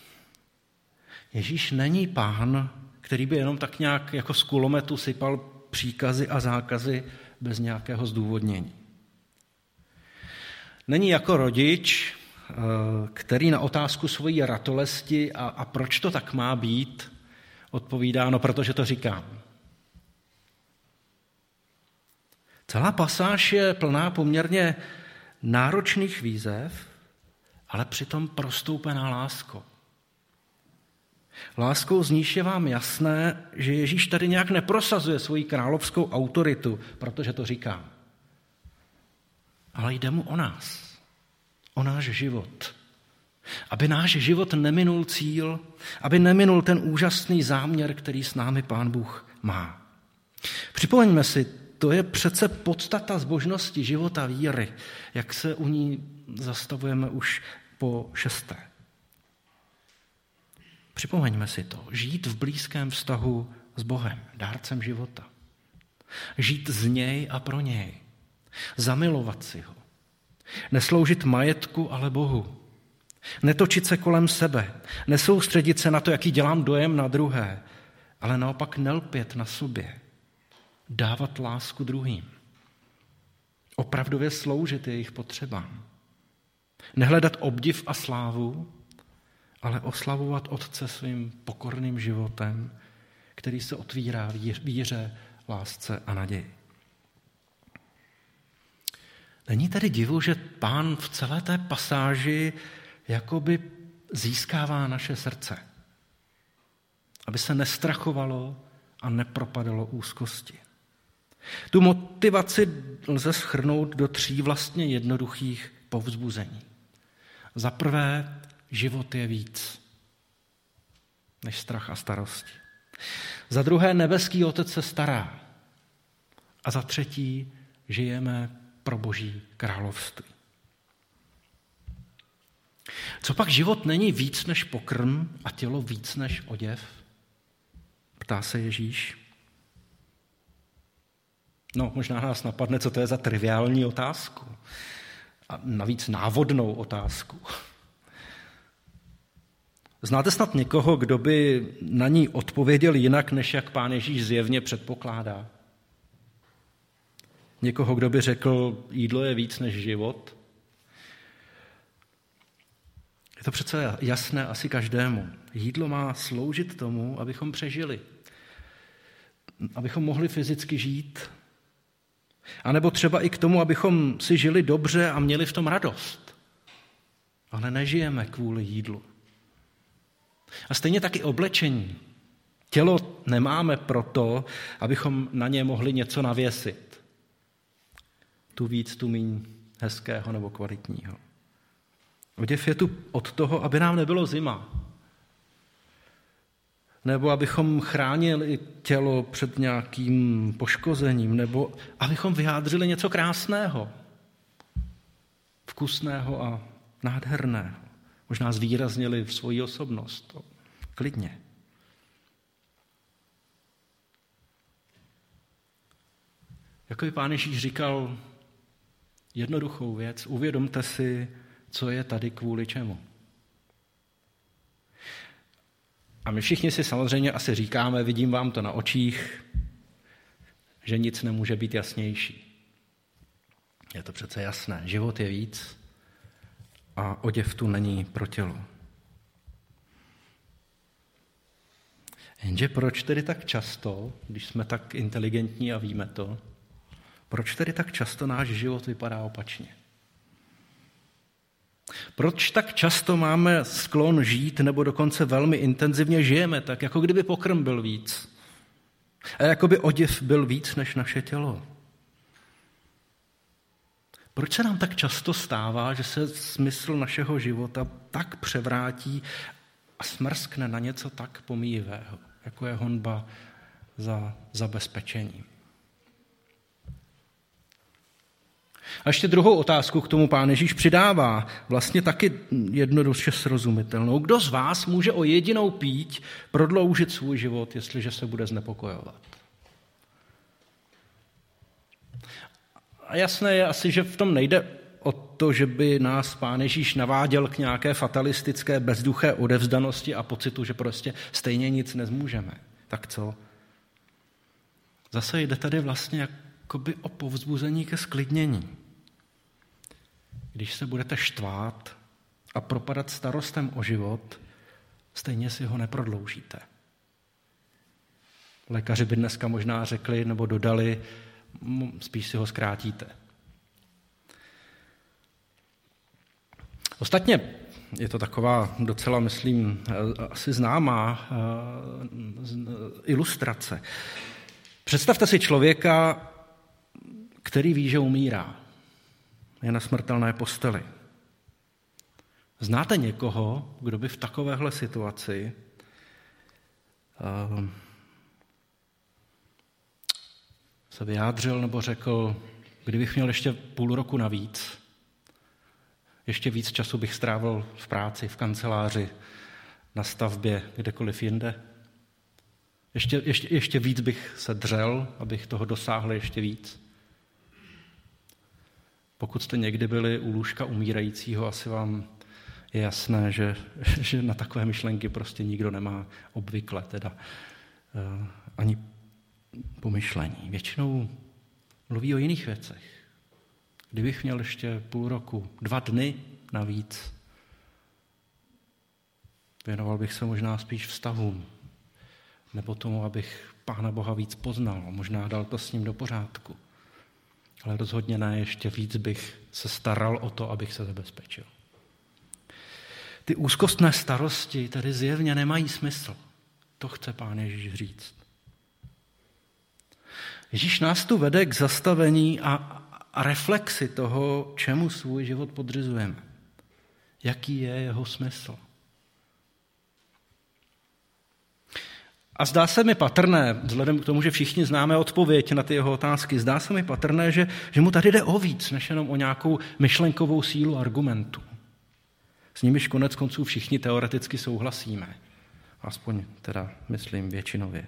Ježíš není pán, který by jenom tak nějak jako z kulometu sypal příkazy a zákazy bez nějakého zdůvodnění. Není jako rodič, který na otázku svojí ratolesti a proč to tak má být, odpovídá, no protože to říkám. Celá pasáž je plná poměrně náročných výzev, ale přitom prostoupená láskou. Láskou, z níž je vám jasné, že Ježíš tady nějak neprosazuje svoji královskou autoritu, protože to říká. Ale jde mu o nás, o náš život. Aby náš život neminul cíl, aby neminul ten úžasný záměr, který s námi Pán Bůh má. Připomeňme si, to je přece podstata zbožnosti života víry, jak se u ní zastavujeme už po 6. Připomeňme si to. Žít v blízkém vztahu s Bohem, dárcem života. Žít z něj a pro něj. Zamilovat si ho. Nesloužit majetku, ale Bohu. Netočit se kolem sebe. Nesoustředit se na to, jaký dělám dojem na druhé, ale naopak nelpět na sobě. Dávat lásku druhým. Opravdově sloužit jejich potřebám. Nehledat obdiv a slávu, ale oslavovat Otce svým pokorným životem, který se otvírá víře, lásce a naději. Není tedy divu, že Pán v celé té pasáži jakoby získává naše srdce, aby se nestrachovalo a nepropadalo úzkosti. Tu motivaci lze shrnout do 3 vlastně jednoduchých povzbuzení. Za prvé, život je víc než strach a starosti. Za druhé, nebeský Otec se stará. A za třetí, žijeme pro Boží království. Co pak život není víc než pokrm a tělo víc než oděv? Ptá se Ježíš. No, možná nás napadne, co to je za triviální otázku. A navíc návodnou otázku. Znáte snad někoho, kdo by na ní odpověděl jinak, než jak Pán Ježíš zjevně předpokládá? Někoho, kdo by řekl, jídlo je víc než život? Je to přece jasné asi každému. Jídlo má sloužit tomu, abychom přežili. Abychom mohli fyzicky žít. A nebo třeba i k tomu, abychom si žili dobře a měli v tom radost. Ale nežijeme kvůli jídlu. A stejně taky oblečení. Tělo nemáme proto, abychom na ně mohli něco navěsit. Tu víc, tu míň hezkého nebo kvalitního. Oděv je tu od toho, aby nám nebylo zima. Nebo abychom chránili tělo před nějakým poškozením, nebo abychom vyjádřili něco krásného, vkusného a nádherného. Možná zvýraznili v svoji osobnost. Klidně. Jako by Pán Ježíš říkal jednoduchou věc, uvědomte si, co je tady kvůli čemu. A my všichni si samozřejmě asi říkáme, vidím vám to na očích, že nic nemůže být jasnější. Je to přece jasné, život je víc a oděv tu není pro tělo. Jenže proč tedy tak často, když jsme tak inteligentní a víme to, proč tedy tak často náš život vypadá opačně? Proč tak často máme sklon žít, nebo dokonce velmi intenzivně žijeme tak, jako kdyby pokrm byl víc a jako by oděv byl víc než naše tělo? Proč se nám tak často stává, že se smysl našeho života tak převrátí a smrskne na něco tak pomíjivého, jako je honba za zabezpečením? A ještě druhou otázku k tomu Pán Ježíš přidává, vlastně taky jednoduše srozumitelnou. Kdo z vás může o jedinou píď prodloužit svůj život, jestliže se bude znepokojovat? A jasné je asi, že v tom nejde o to, že by nás Pán Ježíš naváděl k nějaké fatalistické, bezduché odevzdanosti a pocitu, že prostě stejně nic nezmůžeme. Tak co? Zase jde tady vlastně jakoby o povzbuzení ke sklidnění. Když se budete štvát a propadat starostem o život, stejně si ho neprodloužíte. Lékaři by dneska možná řekli nebo dodali, spíš si ho zkrátíte. Ostatně je to taková docela, myslím, asi známá ilustrace. Představte si člověka, který ví, že umírá. Je na smrtelné posteli. Znáte někoho, kdo by v takovéhle situaci se vyjádřil nebo řekl, kdybych měl ještě půl roku navíc, ještě víc času bych strávil v práci, v kanceláři, na stavbě, kdekoliv jinde. Ještě víc bych se dřel, abych toho dosáhl ještě víc. Pokud jste někdy byli u lůžka umírajícího, asi vám je jasné, že na takové myšlenky prostě nikdo nemá obvykle teda ani pomyšlení. Většinou mluví o jiných věcech. Kdybych měl ještě půl roku, 2 dny navíc, věnoval bych se možná spíš vztahům, nebo tomu, abych Pána Boha víc poznal, možná dal to s ním do pořádku. Ale rozhodně ne, ještě víc bych se staral o to, abych se zabezpečil. Ty úzkostné starosti tedy zjevně nemají smysl. To chce Pán Ježíš říct. Ježíš nás tu vede k zastavení a reflexi toho, čemu svůj život podřizujeme. Jaký je jeho smysl. A zdá se mi patrné, vzhledem k tomu, že všichni známe odpověď na ty jeho otázky, zdá se mi patrné, že mu tady jde o víc, než jenom o nějakou myšlenkovou sílu argumentu. S nimiž konec konců všichni teoreticky souhlasíme. Aspoň teda, myslím, většinově.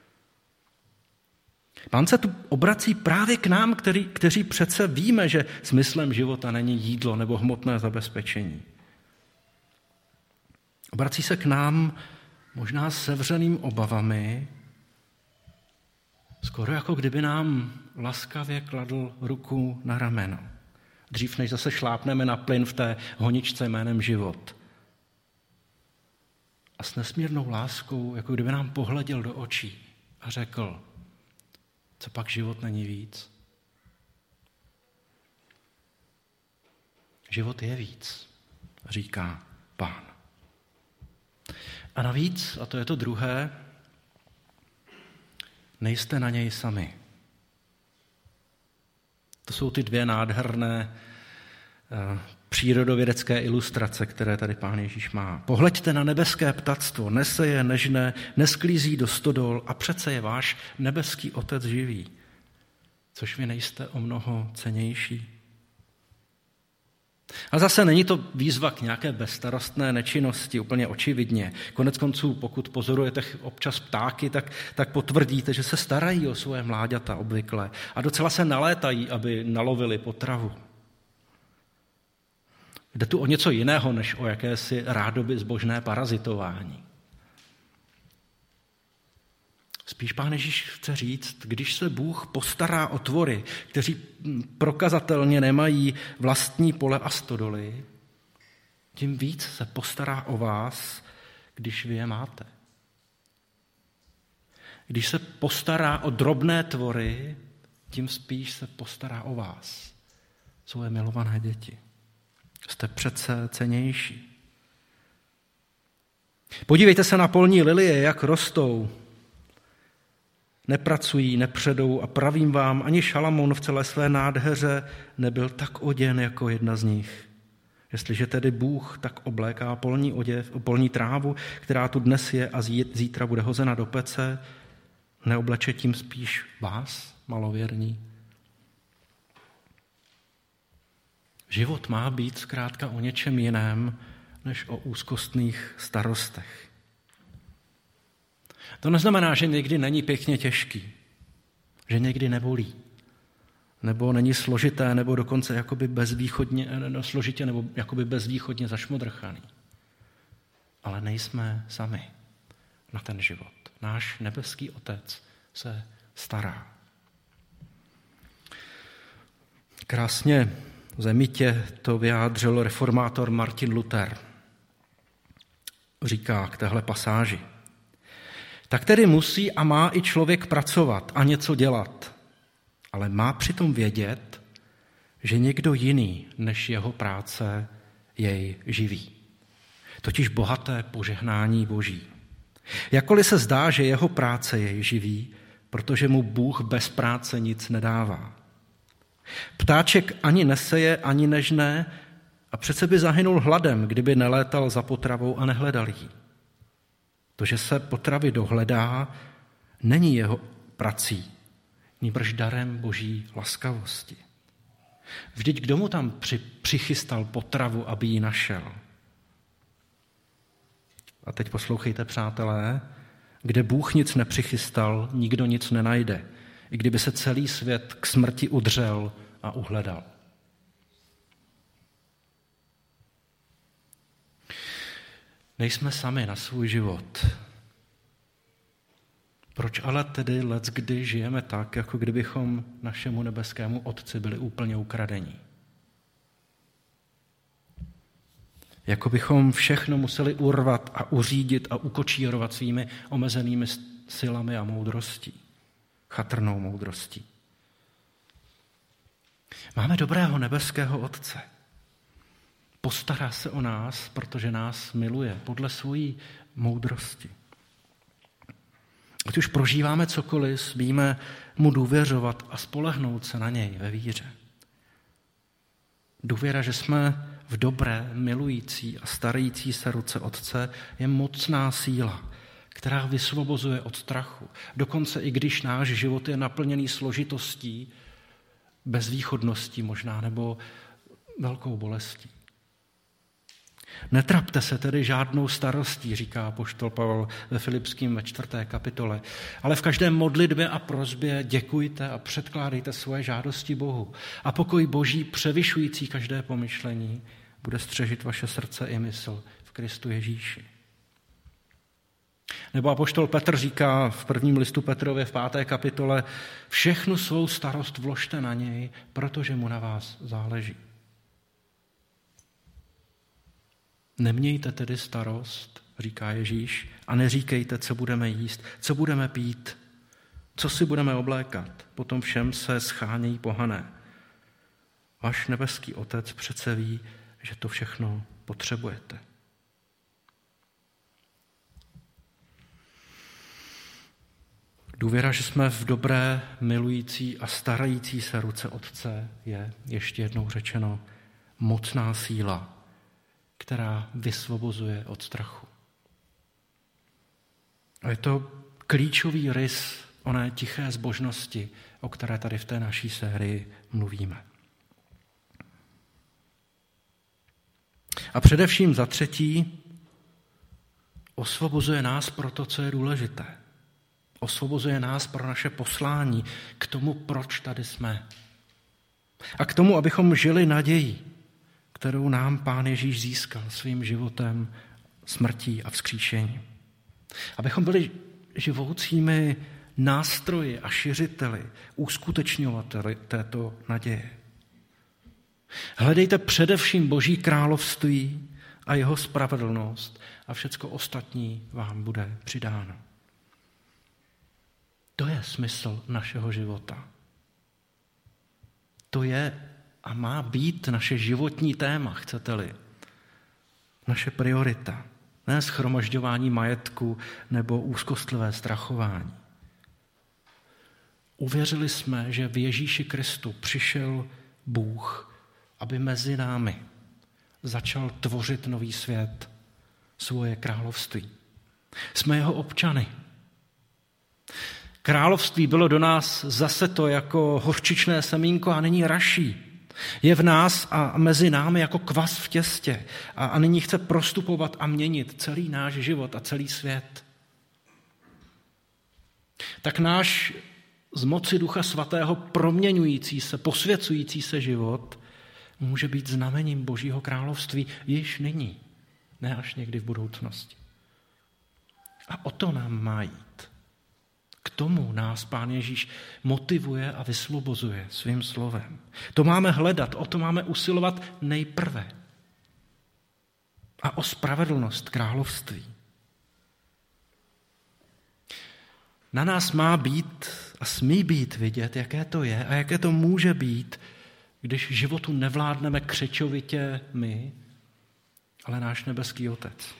Pán se tu obrací právě k nám, kteří přece víme, že smyslem života není jídlo nebo hmotné zabezpečení. Obrací se k nám možná s sevřeným obavami, skoro jako kdyby nám laskavě kladl ruku na rameno. Dřív než zase šlápneme na plyn v té honičce jménem život. A s nesmírnou láskou, jako kdyby nám pohleděl do očí a řekl, co pak život není víc? Život je víc, říká Pán. A navíc, a to je to druhé, nejste na něj sami. To jsou ty dvě nádherné přírodovědecké ilustrace, které tady Pán Ježíš má. Pohleďte na nebeské ptactvo, neseje, nežne, nesklízí do stodol a přece je váš nebeský Otec živý. Což vy nejste o mnoho cennější. A zase není to výzva k nějaké bezstarostné nečinnosti, úplně očividně. Konec konců, pokud pozorujete občas ptáky, tak potvrdíte, že se starají o svoje mláďata obvykle a docela se nalétají, aby nalovili potravu. Jde tu o něco jiného, než o jakési rádoby zbožné parazitování. Spíš Pán Ježíš chce říct, když se Bůh postará o tvory, kteří prokazatelně nemají vlastní pole a stodoly, tím víc se postará o vás, když vy je máte. Když se postará o drobné tvory, tím spíš se postará o vás, svoje milované děti. Jste přece cennější. Podívejte se na polní lilie, jak rostou. Nepracují, nepředou a pravím vám, ani Šalamoun v celé své nádheře nebyl tak oděn jako jedna z nich. Jestliže tedy Bůh tak obléká polní trávu, která tu dnes je a zítra bude hozena do pece, neobleče tím spíš vás, malověrní? Život má být zkrátka o něčem jiném, než o úzkostných starostech. To neznamená, že někdy není pěkně těžký, že někdy nebolí, nebo není složité, nebo dokonce jakoby složitě nebo jakoby bezvýchodně zašmodrchaný. Ale nejsme sami na ten život. Náš nebeský Otec se stará. Krásně zemitě to vyjádřil reformátor Martin Luther. Říká k téhle pasáži. Tak tedy musí a má i člověk pracovat a něco dělat, ale má přitom vědět, že někdo jiný než jeho práce jej živí. Totiž bohaté požehnání Boží. Jakkoliv se zdá, že jeho práce jej živí, protože mu Bůh bez práce nic nedává. Ptáček ani neseje, ani nežne a přece by zahynul hladem, kdyby nelétal za potravou a nehledal jí. To, že se potravy dohledá, není jeho prací, nýbrž darem Boží laskavosti. Vždyť kdo mu tam přichystal potravu, aby ji našel? A teď poslouchejte, přátelé, kde Bůh nic nepřichystal, nikdo nic nenajde, i kdyby se celý svět k smrti udřel a uhledal. Nejsme sami na svůj život. Proč ale tedy leckdy žijeme tak, jako kdybychom našemu nebeskému Otci byli úplně ukradení? Jako bychom všechno museli urvat a uřídit a ukočírovat svými omezenými silami a moudrostí. Chatrnou moudrostí. Máme dobrého nebeského Otce. Postará se o nás, protože nás miluje podle svojí moudrosti. Ať už prožíváme cokoliv, smíme mu důvěřovat a spolehnout se na něj ve víře. Důvěra, že jsme v dobré, milující a starající se ruce Otce, je mocná síla, která vysvobozuje od strachu. Dokonce i když náš život je naplněný složitostí, bezvýchodností možná, nebo velkou bolestí. Netrapte se tedy žádnou starostí, říká apoštol Pavel ve Filipským ve 4. kapitole, ale v každé modlitbě a prosbě děkujte a předkládejte svoje žádosti Bohu. A pokoj Boží, převyšující každé pomyšlení, bude střežit vaše srdce i mysl v Kristu Ježíši. Nebo apoštol Petr říká v 1. listu Petrově v 5. kapitole: všechnu svou starost vložte na něj, protože mu na vás záleží. Nemějte tedy starost, říká Ježíš, a neříkejte, co budeme jíst, co budeme pít, co si budeme oblékat. Potom všem se schánějí pohané. Váš nebeský Otec přece ví, že to všechno potřebujete. Důvěra, že jsme v dobré, milující a starající se ruce Otce, je, ještě jednou řečeno, mocná síla, která vysvobozuje od strachu. A je to klíčový rys oné tiché zbožnosti, o které tady v té naší sérii mluvíme. A především za třetí, osvobozuje nás pro to, co je důležité. Osvobozuje nás pro naše poslání, k tomu, proč tady jsme. A k tomu, abychom žili naději, kterou nám Pán Ježíš získal svým životem, smrtí a vzkříšením. Abychom byli živoucími nástroji a šiřiteli, uskutečňovateli této naděje. Hledejte především Boží království a jeho spravedlnost a všecko ostatní vám bude přidáno. To je smysl našeho života. To je a má být naše životní téma, chcete-li. Naše priorita. Ne shromažďování majetku nebo úzkostlivé strachování. Uvěřili jsme, že v Ježíši Kristu přišel Bůh, aby mezi námi začal tvořit nový svět, svoje království. Jsme jeho občany. Království bylo do nás zaseto jako hořčičné semínko a nyní raší. Je v nás a mezi námi jako kvas v těstě a nyní chce prostupovat a měnit celý náš život a celý svět. Tak náš z moci Ducha Svatého proměňující se, posvěcující se život může být znamením Božího království již nyní, ne až někdy v budoucnosti. A o to nám má jít. K tomu nás Pán Ježíš motivuje a vysvobozuje svým slovem. To máme hledat, o to máme usilovat nejprve. A o spravedlnost království. Na nás má být a smí být vidět, jaké to je a jaké to může být, když životu nevládneme křečovitě my, ale náš nebeský Otec.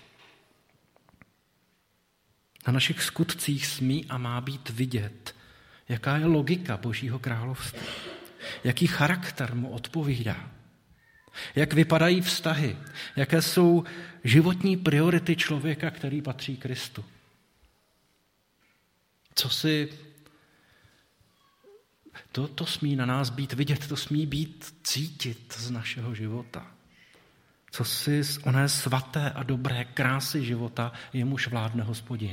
Na našich skutcích smí a má být vidět, jaká je logika Božího království, jaký charakter mu odpovídá, jak vypadají vztahy, jaké jsou životní priority člověka, který patří Kristu. Co si to smí na nás být vidět, to smí být cítit z našeho života. Co si z oné svaté a dobré krásy života jemuž vládne Hospodin.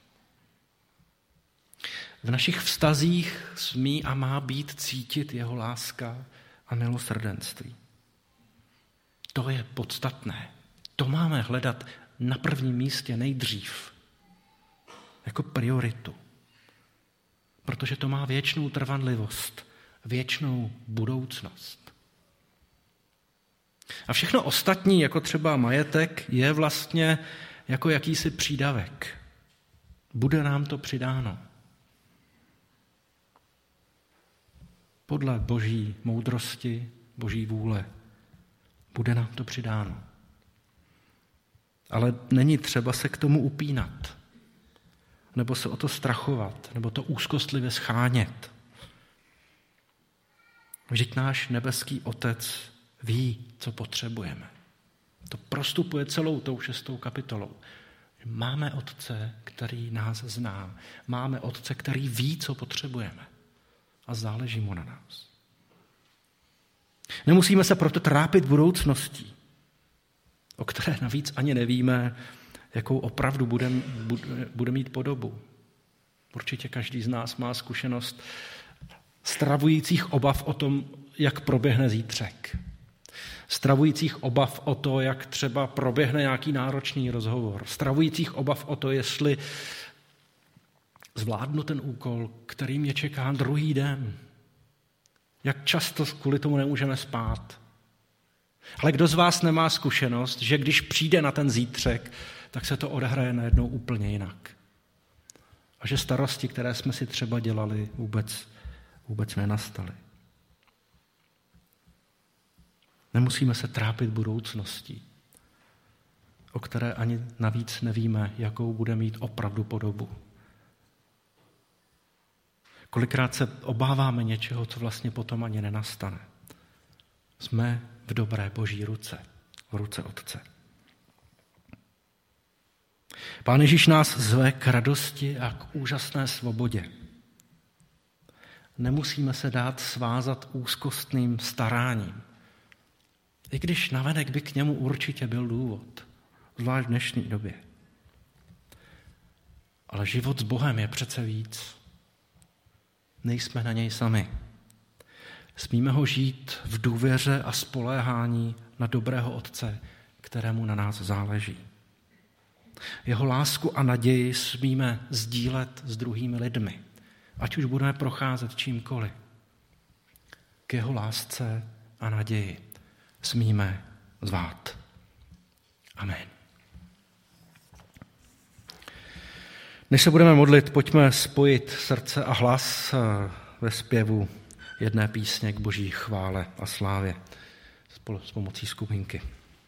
V našich vztazích smí a má být cítit jeho láska a milosrdenství. To je podstatné. To máme hledat na prvním místě nejdřív. Jako prioritu. Protože to má věčnou trvanlivost, věčnou budoucnost. A všechno ostatní, jako třeba majetek, je vlastně jako jakýsi přídavek. Bude nám to přidáno. Podle Boží moudrosti, Boží vůle. Bude nám to přidáno. Ale není třeba se k tomu upínat. Nebo se o to strachovat, nebo to úzkostlivě schánět. Vždyť náš nebeský Otec ví, co potřebujeme. To prostupuje celou tou 6. kapitolou. Máme Otce, který nás zná. Máme Otce, který ví, co potřebujeme. A záleží mu na nás. Nemusíme se proto trápit budoucností, o které navíc ani nevíme, jakou opravdu bude mít podobu. Určitě každý z nás má zkušenost stravujících obav o tom, jak proběhne zítřek. stravujících obav o to, jak třeba proběhne nějaký náročný rozhovor, stravujících obav o to, jestli zvládnu ten úkol, který mě čeká druhý den. Jak často kvůli tomu nemůžeme spát. Ale kdo z vás nemá zkušenost, že když přijde na ten zítřek, tak se to odehraje najednou úplně jinak. A že starosti, které jsme si třeba dělali, vůbec nenastaly. Nemusíme se trápit budoucností, o které ani navíc nevíme, jakou bude mít opravdu podobu. Kolikrát se obáváme něčeho, co vlastně potom ani nenastane. Jsme v dobré Boží ruce, v ruce Otce. Pán Ježíš nás zve k radosti a k úžasné svobodě. Nemusíme se dát svázat úzkostným staráním. I když navenek by k němu určitě byl důvod, zvlášť v dnešní době. Ale život s Bohem je přece víc. Nejsme na něj sami. Smíme ho žít v důvěře a spoléhání na dobrého Otce, kterému na nás záleží. Jeho lásku a naději smíme sdílet s druhými lidmi, ať už budeme procházet čímkoliv. K jeho lásce a naději smíme zvát. Amen. Než se budeme modlit, pojďme spojit srdce a hlas ve zpěvu jedné písně k Boží chvále a slávě s pomocí skupinky.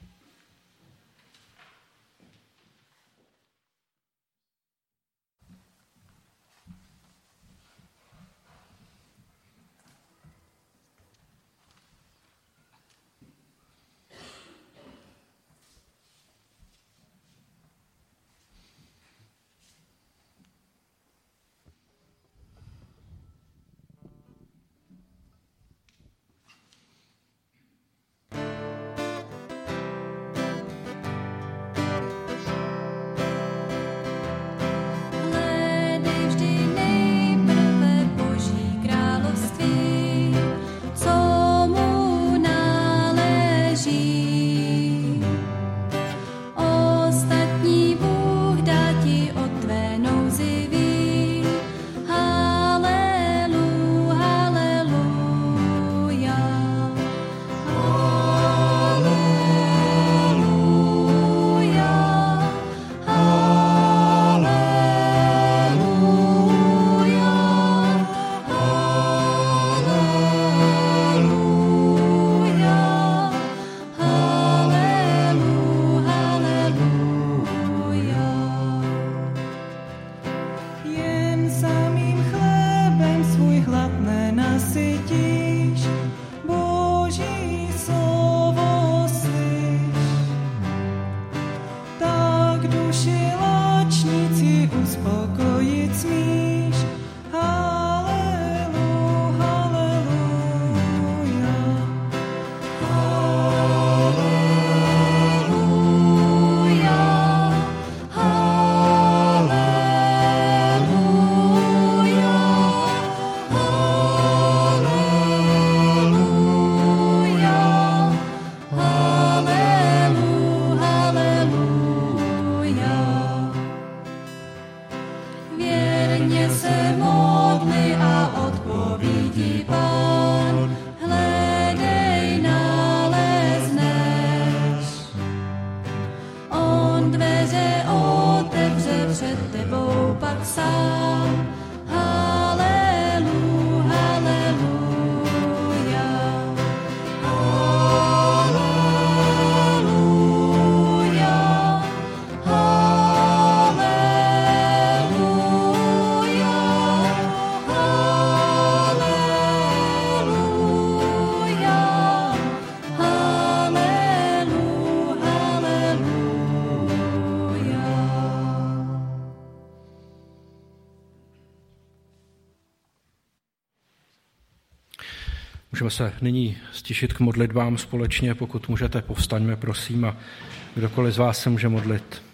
Můžeme se nyní stišit k modlitbám společně, pokud můžete, povstaňme, prosím, a kdokoliv z vás se může modlit.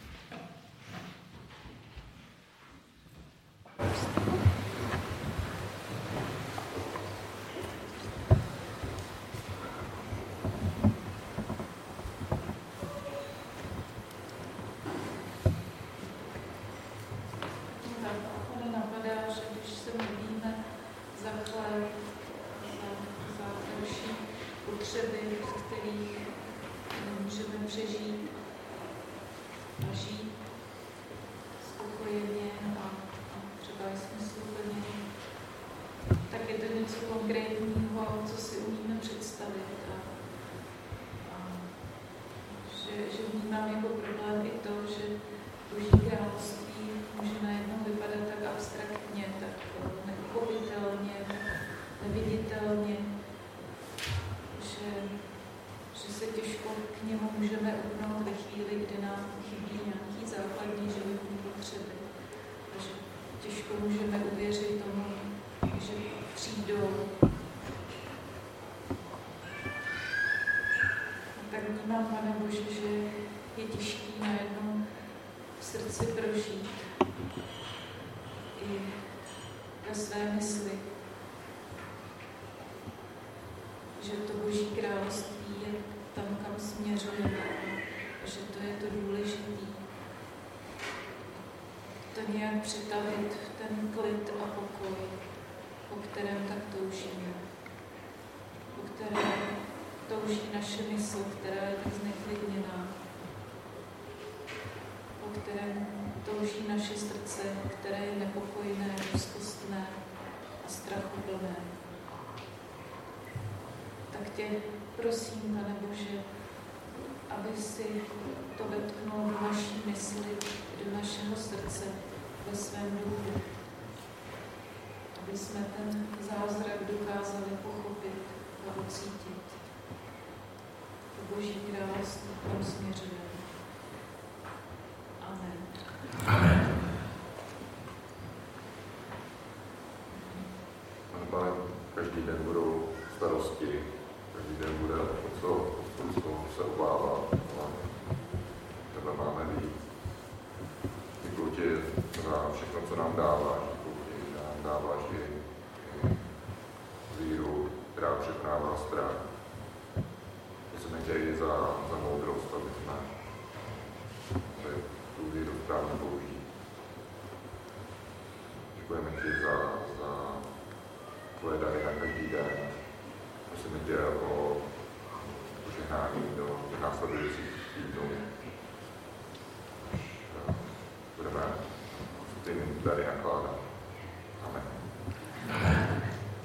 přežít a žít spokojeně a třeba i smysluplně, tak je to něco konkrétního, co si umíme představit. Že vnímám jako problém i to, že Boží království může najednou vypadat tak abstraktně, tak neuchopitelně, tak neviditelně, že se těžko k němu můžeme upnout ve chvíli, kdy nám chybí nějaký základní životní potřeby. A že těžko můžeme uvěřit tomu, že přijdou. Tak vnímám, Pane Bože, že je těžký najednou v srdci prožít i ve své mysli, že to Boží království je tam, kam směřujeme a že to je to důležitý. To nějak přetavit v ten klid a pokoj, po kterém tak toužíme, po kterém touží naše mysl, která je tak zneklidněná, po kterém touží naše srdce, které je nepokojné, úzkostné a strachuplné. Tak tě prosím, Pane Bože, aby si to vetknul do naší mysli, do našeho srdce ve svém duchu, aby jsme ten zázrak dokázali pochopit a ucítit. To Boží království tam směřuje. Amen. Amen. Pane, každý den budou starosti, každý den bude něco, se obává, ale tebe máme víc. Děkuji ti za všechno, co nám dáváš, děkuji ti, že nám dáváš i víru, která překonává strach. Děkujeme tě i za moudrost, aby jsme tu víru správně použít. Děkujeme ti za tvoje dary na každý den. Prosíme tě o požehnání do těch následujících týdnů. Budeme s těmi dary nakládat. Amen. Amen.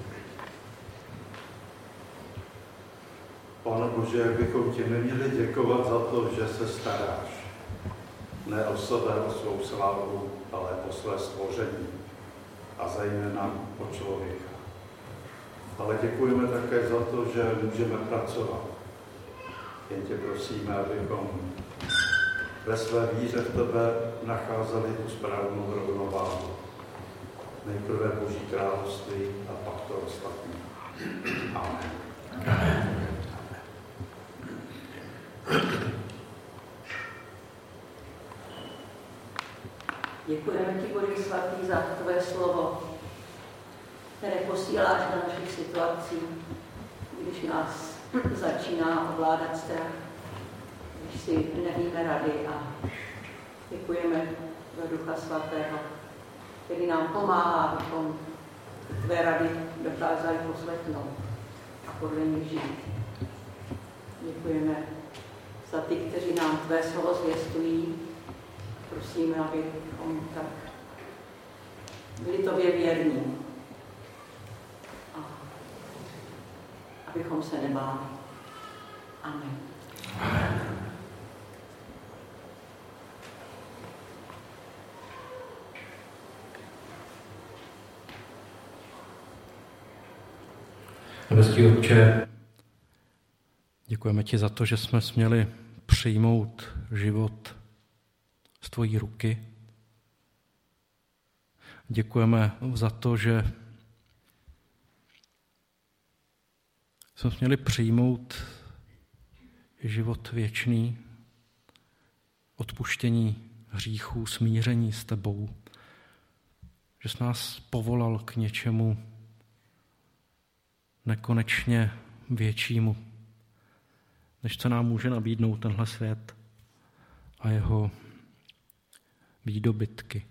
Pane Bože, jak bychom ti neměli děkovat za to, že se staráš. Ne o sebe, o svou slávu, ale o své stvoření a zejména o člověka. Ale děkujeme také za to, že můžeme pracovat. Jen tě prosíme, abychom ve své víře v tebe nacházeli tu správnou rovnováhu. Nejprve Boží království a pak to ostatní. Amen. Amen. Děkujeme ti, Bože svatý, za tvé slovo, které posíláš do našich situací, když nás začíná ovládat strach, když si nevíme rady, a děkujeme za Ducha Svatého, který nám pomáhá, abychom tvé rady dokázali poslechnout a podle nich žít. Děkujeme za ty, kteří nám tvé slovo zvěstují. Prosíme, abychom tak byli tobě věrní a abychom se nebáli. Amen. Nebeský Otče, děkujeme ti za to, že jsme směli přijmout život z tvojí ruky. Děkujeme za to, že jsme směli přijmout život věčný, odpuštění hříchů, smíření s tebou, že jsi nás povolal k něčemu nekonečně většímu, než co nám může nabídnout tenhle svět a jeho výdobytky.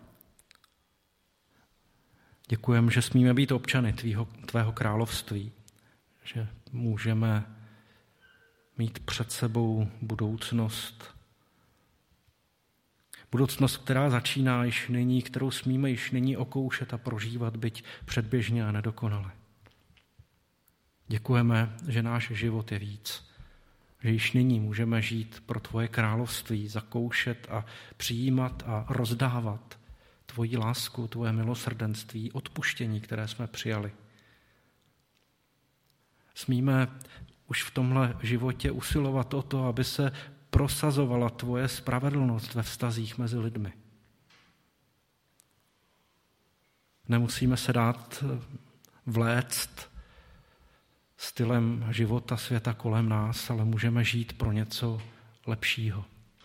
Děkujeme, že smíme být občany tvého království, že můžeme mít před sebou budoucnost. Budoucnost, která začíná již nyní, kterou smíme již nyní okoušet a prožívat, byť předběžně a nedokonale. Děkujeme, že náš život je víc, že již nyní můžeme žít pro tvoje království, zakoušet a přijímat a rozdávat tvoji lásku, tvoje milosrdenství, odpuštění, které jsme přijali. Smíme už v tomhle životě usilovat o to, aby se prosazovala tvoje spravedlnost ve vztazích mezi lidmi. Nemusíme se dát vléct stylem života světa kolem nás, ale můžeme žít pro něco lepšího.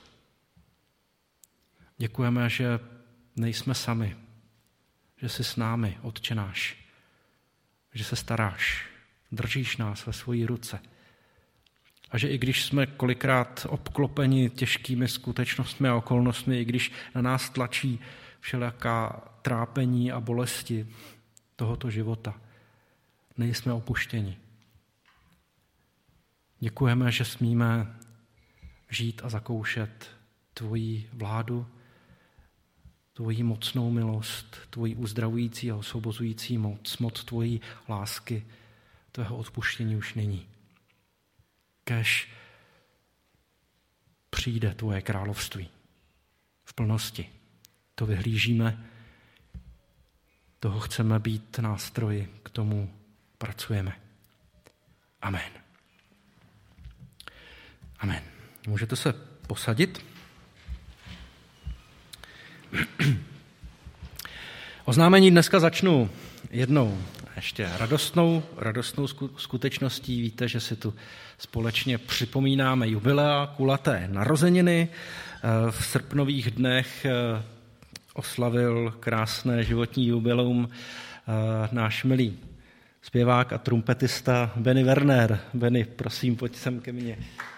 Děkujeme, že nejsme sami, že jsi s námi, Otče náš, že se staráš, držíš nás ve svojí ruce. A že i když jsme kolikrát obklopeni těžkými skutečnostmi a okolnostmi, i když na nás tlačí všelijaká trápení a bolesti tohoto života, nejsme opuštěni. Děkujeme, že smíme žít a zakoušet tvoji vládu, tvoji mocnou milost, tvoji uzdravující a osvobozující moc tvojí lásky, tvého odpuštění už nyní. Kéž přijde tvoje království v plnosti. To vyhlížíme, toho chceme být nástroji, k tomu pracujeme. Amen. Amen. Můžete se posadit. Oznámení dneska začnu jednou ještě radostnou skutečností. Víte, že si tu společně připomínáme jubilea, kulaté narozeniny. V srpnových dnech oslavil krásné životní jubileum náš milý zpěvák a trumpetista Benny Werner. Benny, prosím, pojď sem ke mně.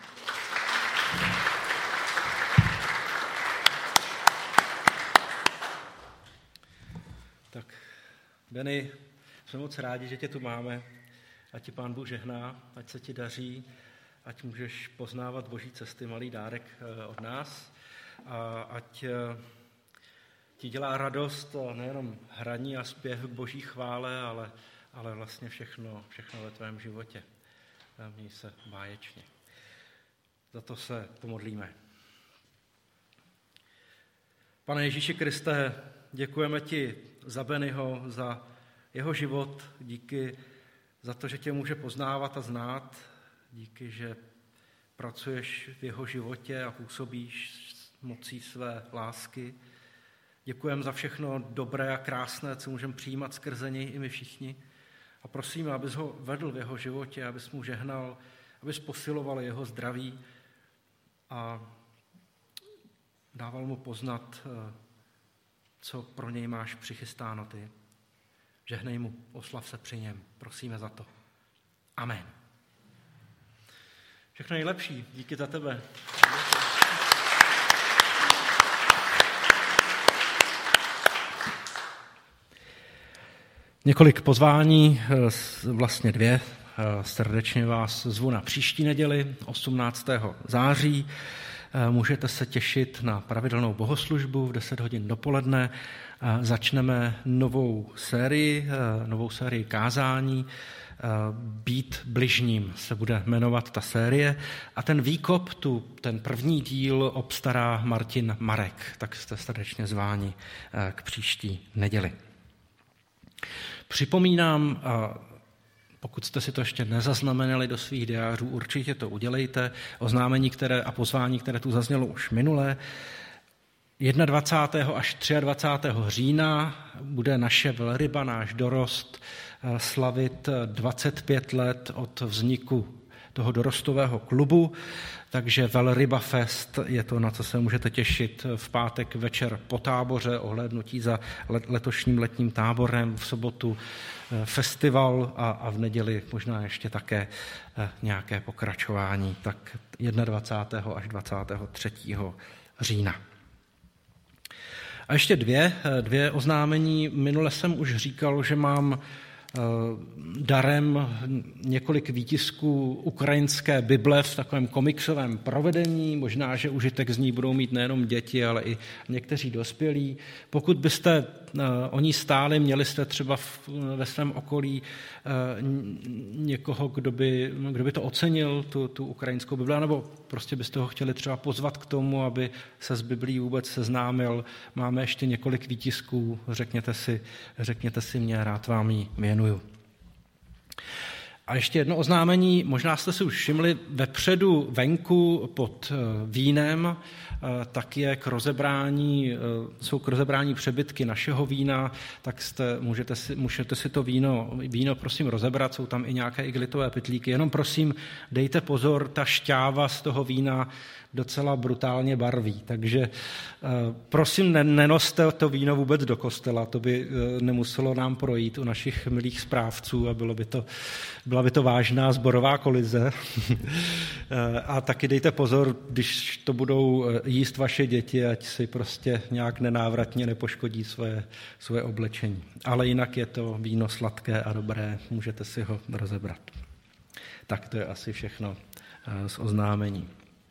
Tak, Benny, jsme moc rádi, že tě tu máme. Ať ti Pán Bůh žehná, ať se ti daří, ať můžeš poznávat Boží cesty, malý dárek od nás. A ať ti dělá radost nejenom hraní a zpěv k Boží chvále, ale vlastně všechno ve tvém životě. Měj se báječně. Za to se pomodlíme. Pane Ježíši Kriste, děkujeme ti za Bennyho, za jeho život, díky za to, že tě může poznávat a znát, díky, že pracuješ v jeho životě a působíš mocí své lásky. Děkujeme za všechno dobré a krásné, co můžeme přijímat skrze něj i my všichni. A prosíme, abys ho vedl v jeho životě, abys mu žehnal, abys posiloval jeho zdraví a dával mu poznat, co pro něj máš přichystáno ty. Žehnej mu, oslav se při něm. Prosíme za to. Amen. Všechno nejlepší. Díky za tebe. Několik pozvání, vlastně 2. Srdečně vás zvu na příští neděli, 18. září. Můžete se těšit na pravidelnou bohoslužbu v 10 hodin dopoledne. Začneme novou sérii kázání. Být bližním se bude jmenovat ta série. A ten výkop, ten první díl obstará Martin Marek. Tak jste srdečně zváni k příští neděli. Připomínám, pokud jste si to ještě nezaznamenali do svých diářů, určitě to udělejte. Oznámení a pozvání, které tu zaznělo už minule. 21. až 23. října bude naše velryba, náš dorost, slavit 25 let od vzniku toho dorostového klubu, takže Velryba Fest je to, na co se můžete těšit v pátek večer po táboře, ohlédnutí za letošním letním táborem, v sobotu festival a v neděli možná ještě také nějaké pokračování, tak 21. až 23. října. A ještě dvě oznámení. Minule jsem už říkal, že mám darem několik výtisků ukrajinské Bible v takovém komiksovém provedení. Možná, že užitek z ní budou mít nejenom děti, ale i někteří dospělí. Pokud byste o ní stáli, měli jste třeba ve svém okolí někoho, kdo by to ocenil, tu ukrajinskou Bibli, nebo prostě byste ho chtěli třeba pozvat k tomu, aby se s Biblí vůbec seznámil. Máme ještě několik výtisků, řekněte si mě, rád vám ji věnuju. A ještě jedno oznámení, možná jste si už všimli, vepředu venku pod vínem tak jsou k rozebrání přebytky našeho vína, tak můžete si to víno prosím rozebrat, jsou tam i nějaké iglitové pytlíky. Jenom prosím, dejte pozor, ta šťáva z toho vína docela brutálně barví, takže prosím, nenoste to víno vůbec do kostela, to by nemuselo nám projít u našich milých správců a byla by to vážná sborová kolize. A taky dejte pozor, když to budou jíst vaše děti, ať si prostě nějak nenávratně nepoškodí svoje oblečení. Ale jinak je to víno sladké a dobré, můžete si ho rozebrat. Tak to je asi všechno z oznámení.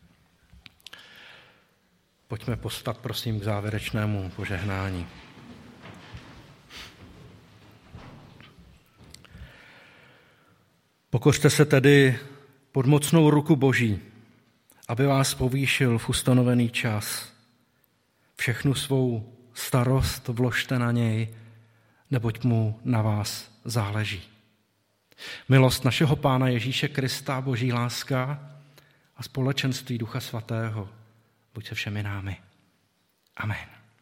Pojďme postat, prosím, k závěrečnému požehnání. Pokořte se tedy pod mocnou ruku Boží, aby vás povýšil v ustanovený čas. Všechnu svou starost vložte na něj, neboť mu na vás záleží. Milost našeho Pána Ježíše Krista, Boží láska a společenství Ducha Svatého buď se všemi námi. Amen.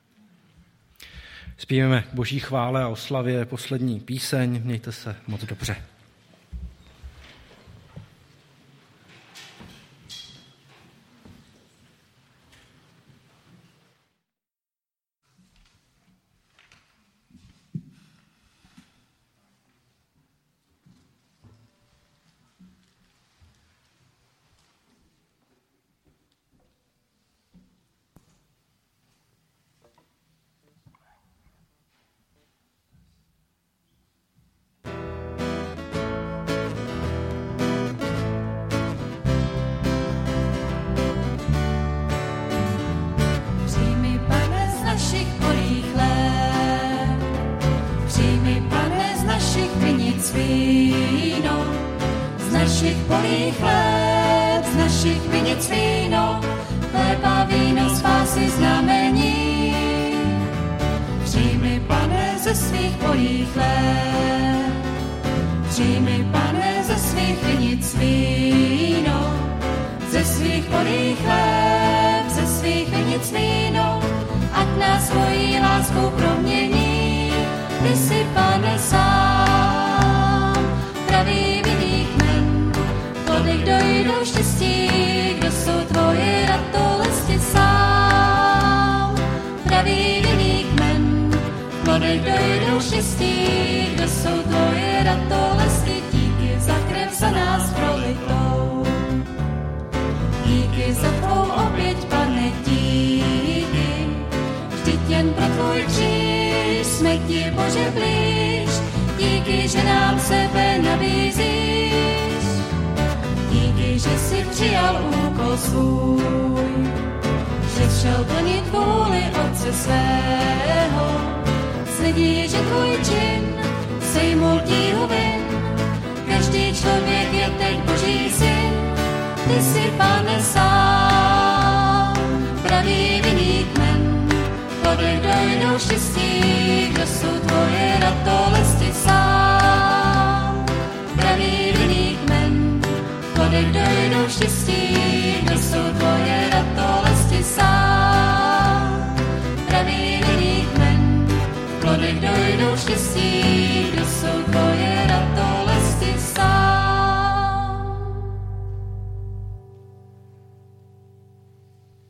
Zpíváme k Boží chvále a oslavě poslední píseň. Mějte se moc dobře. Štěstí, kdo jsou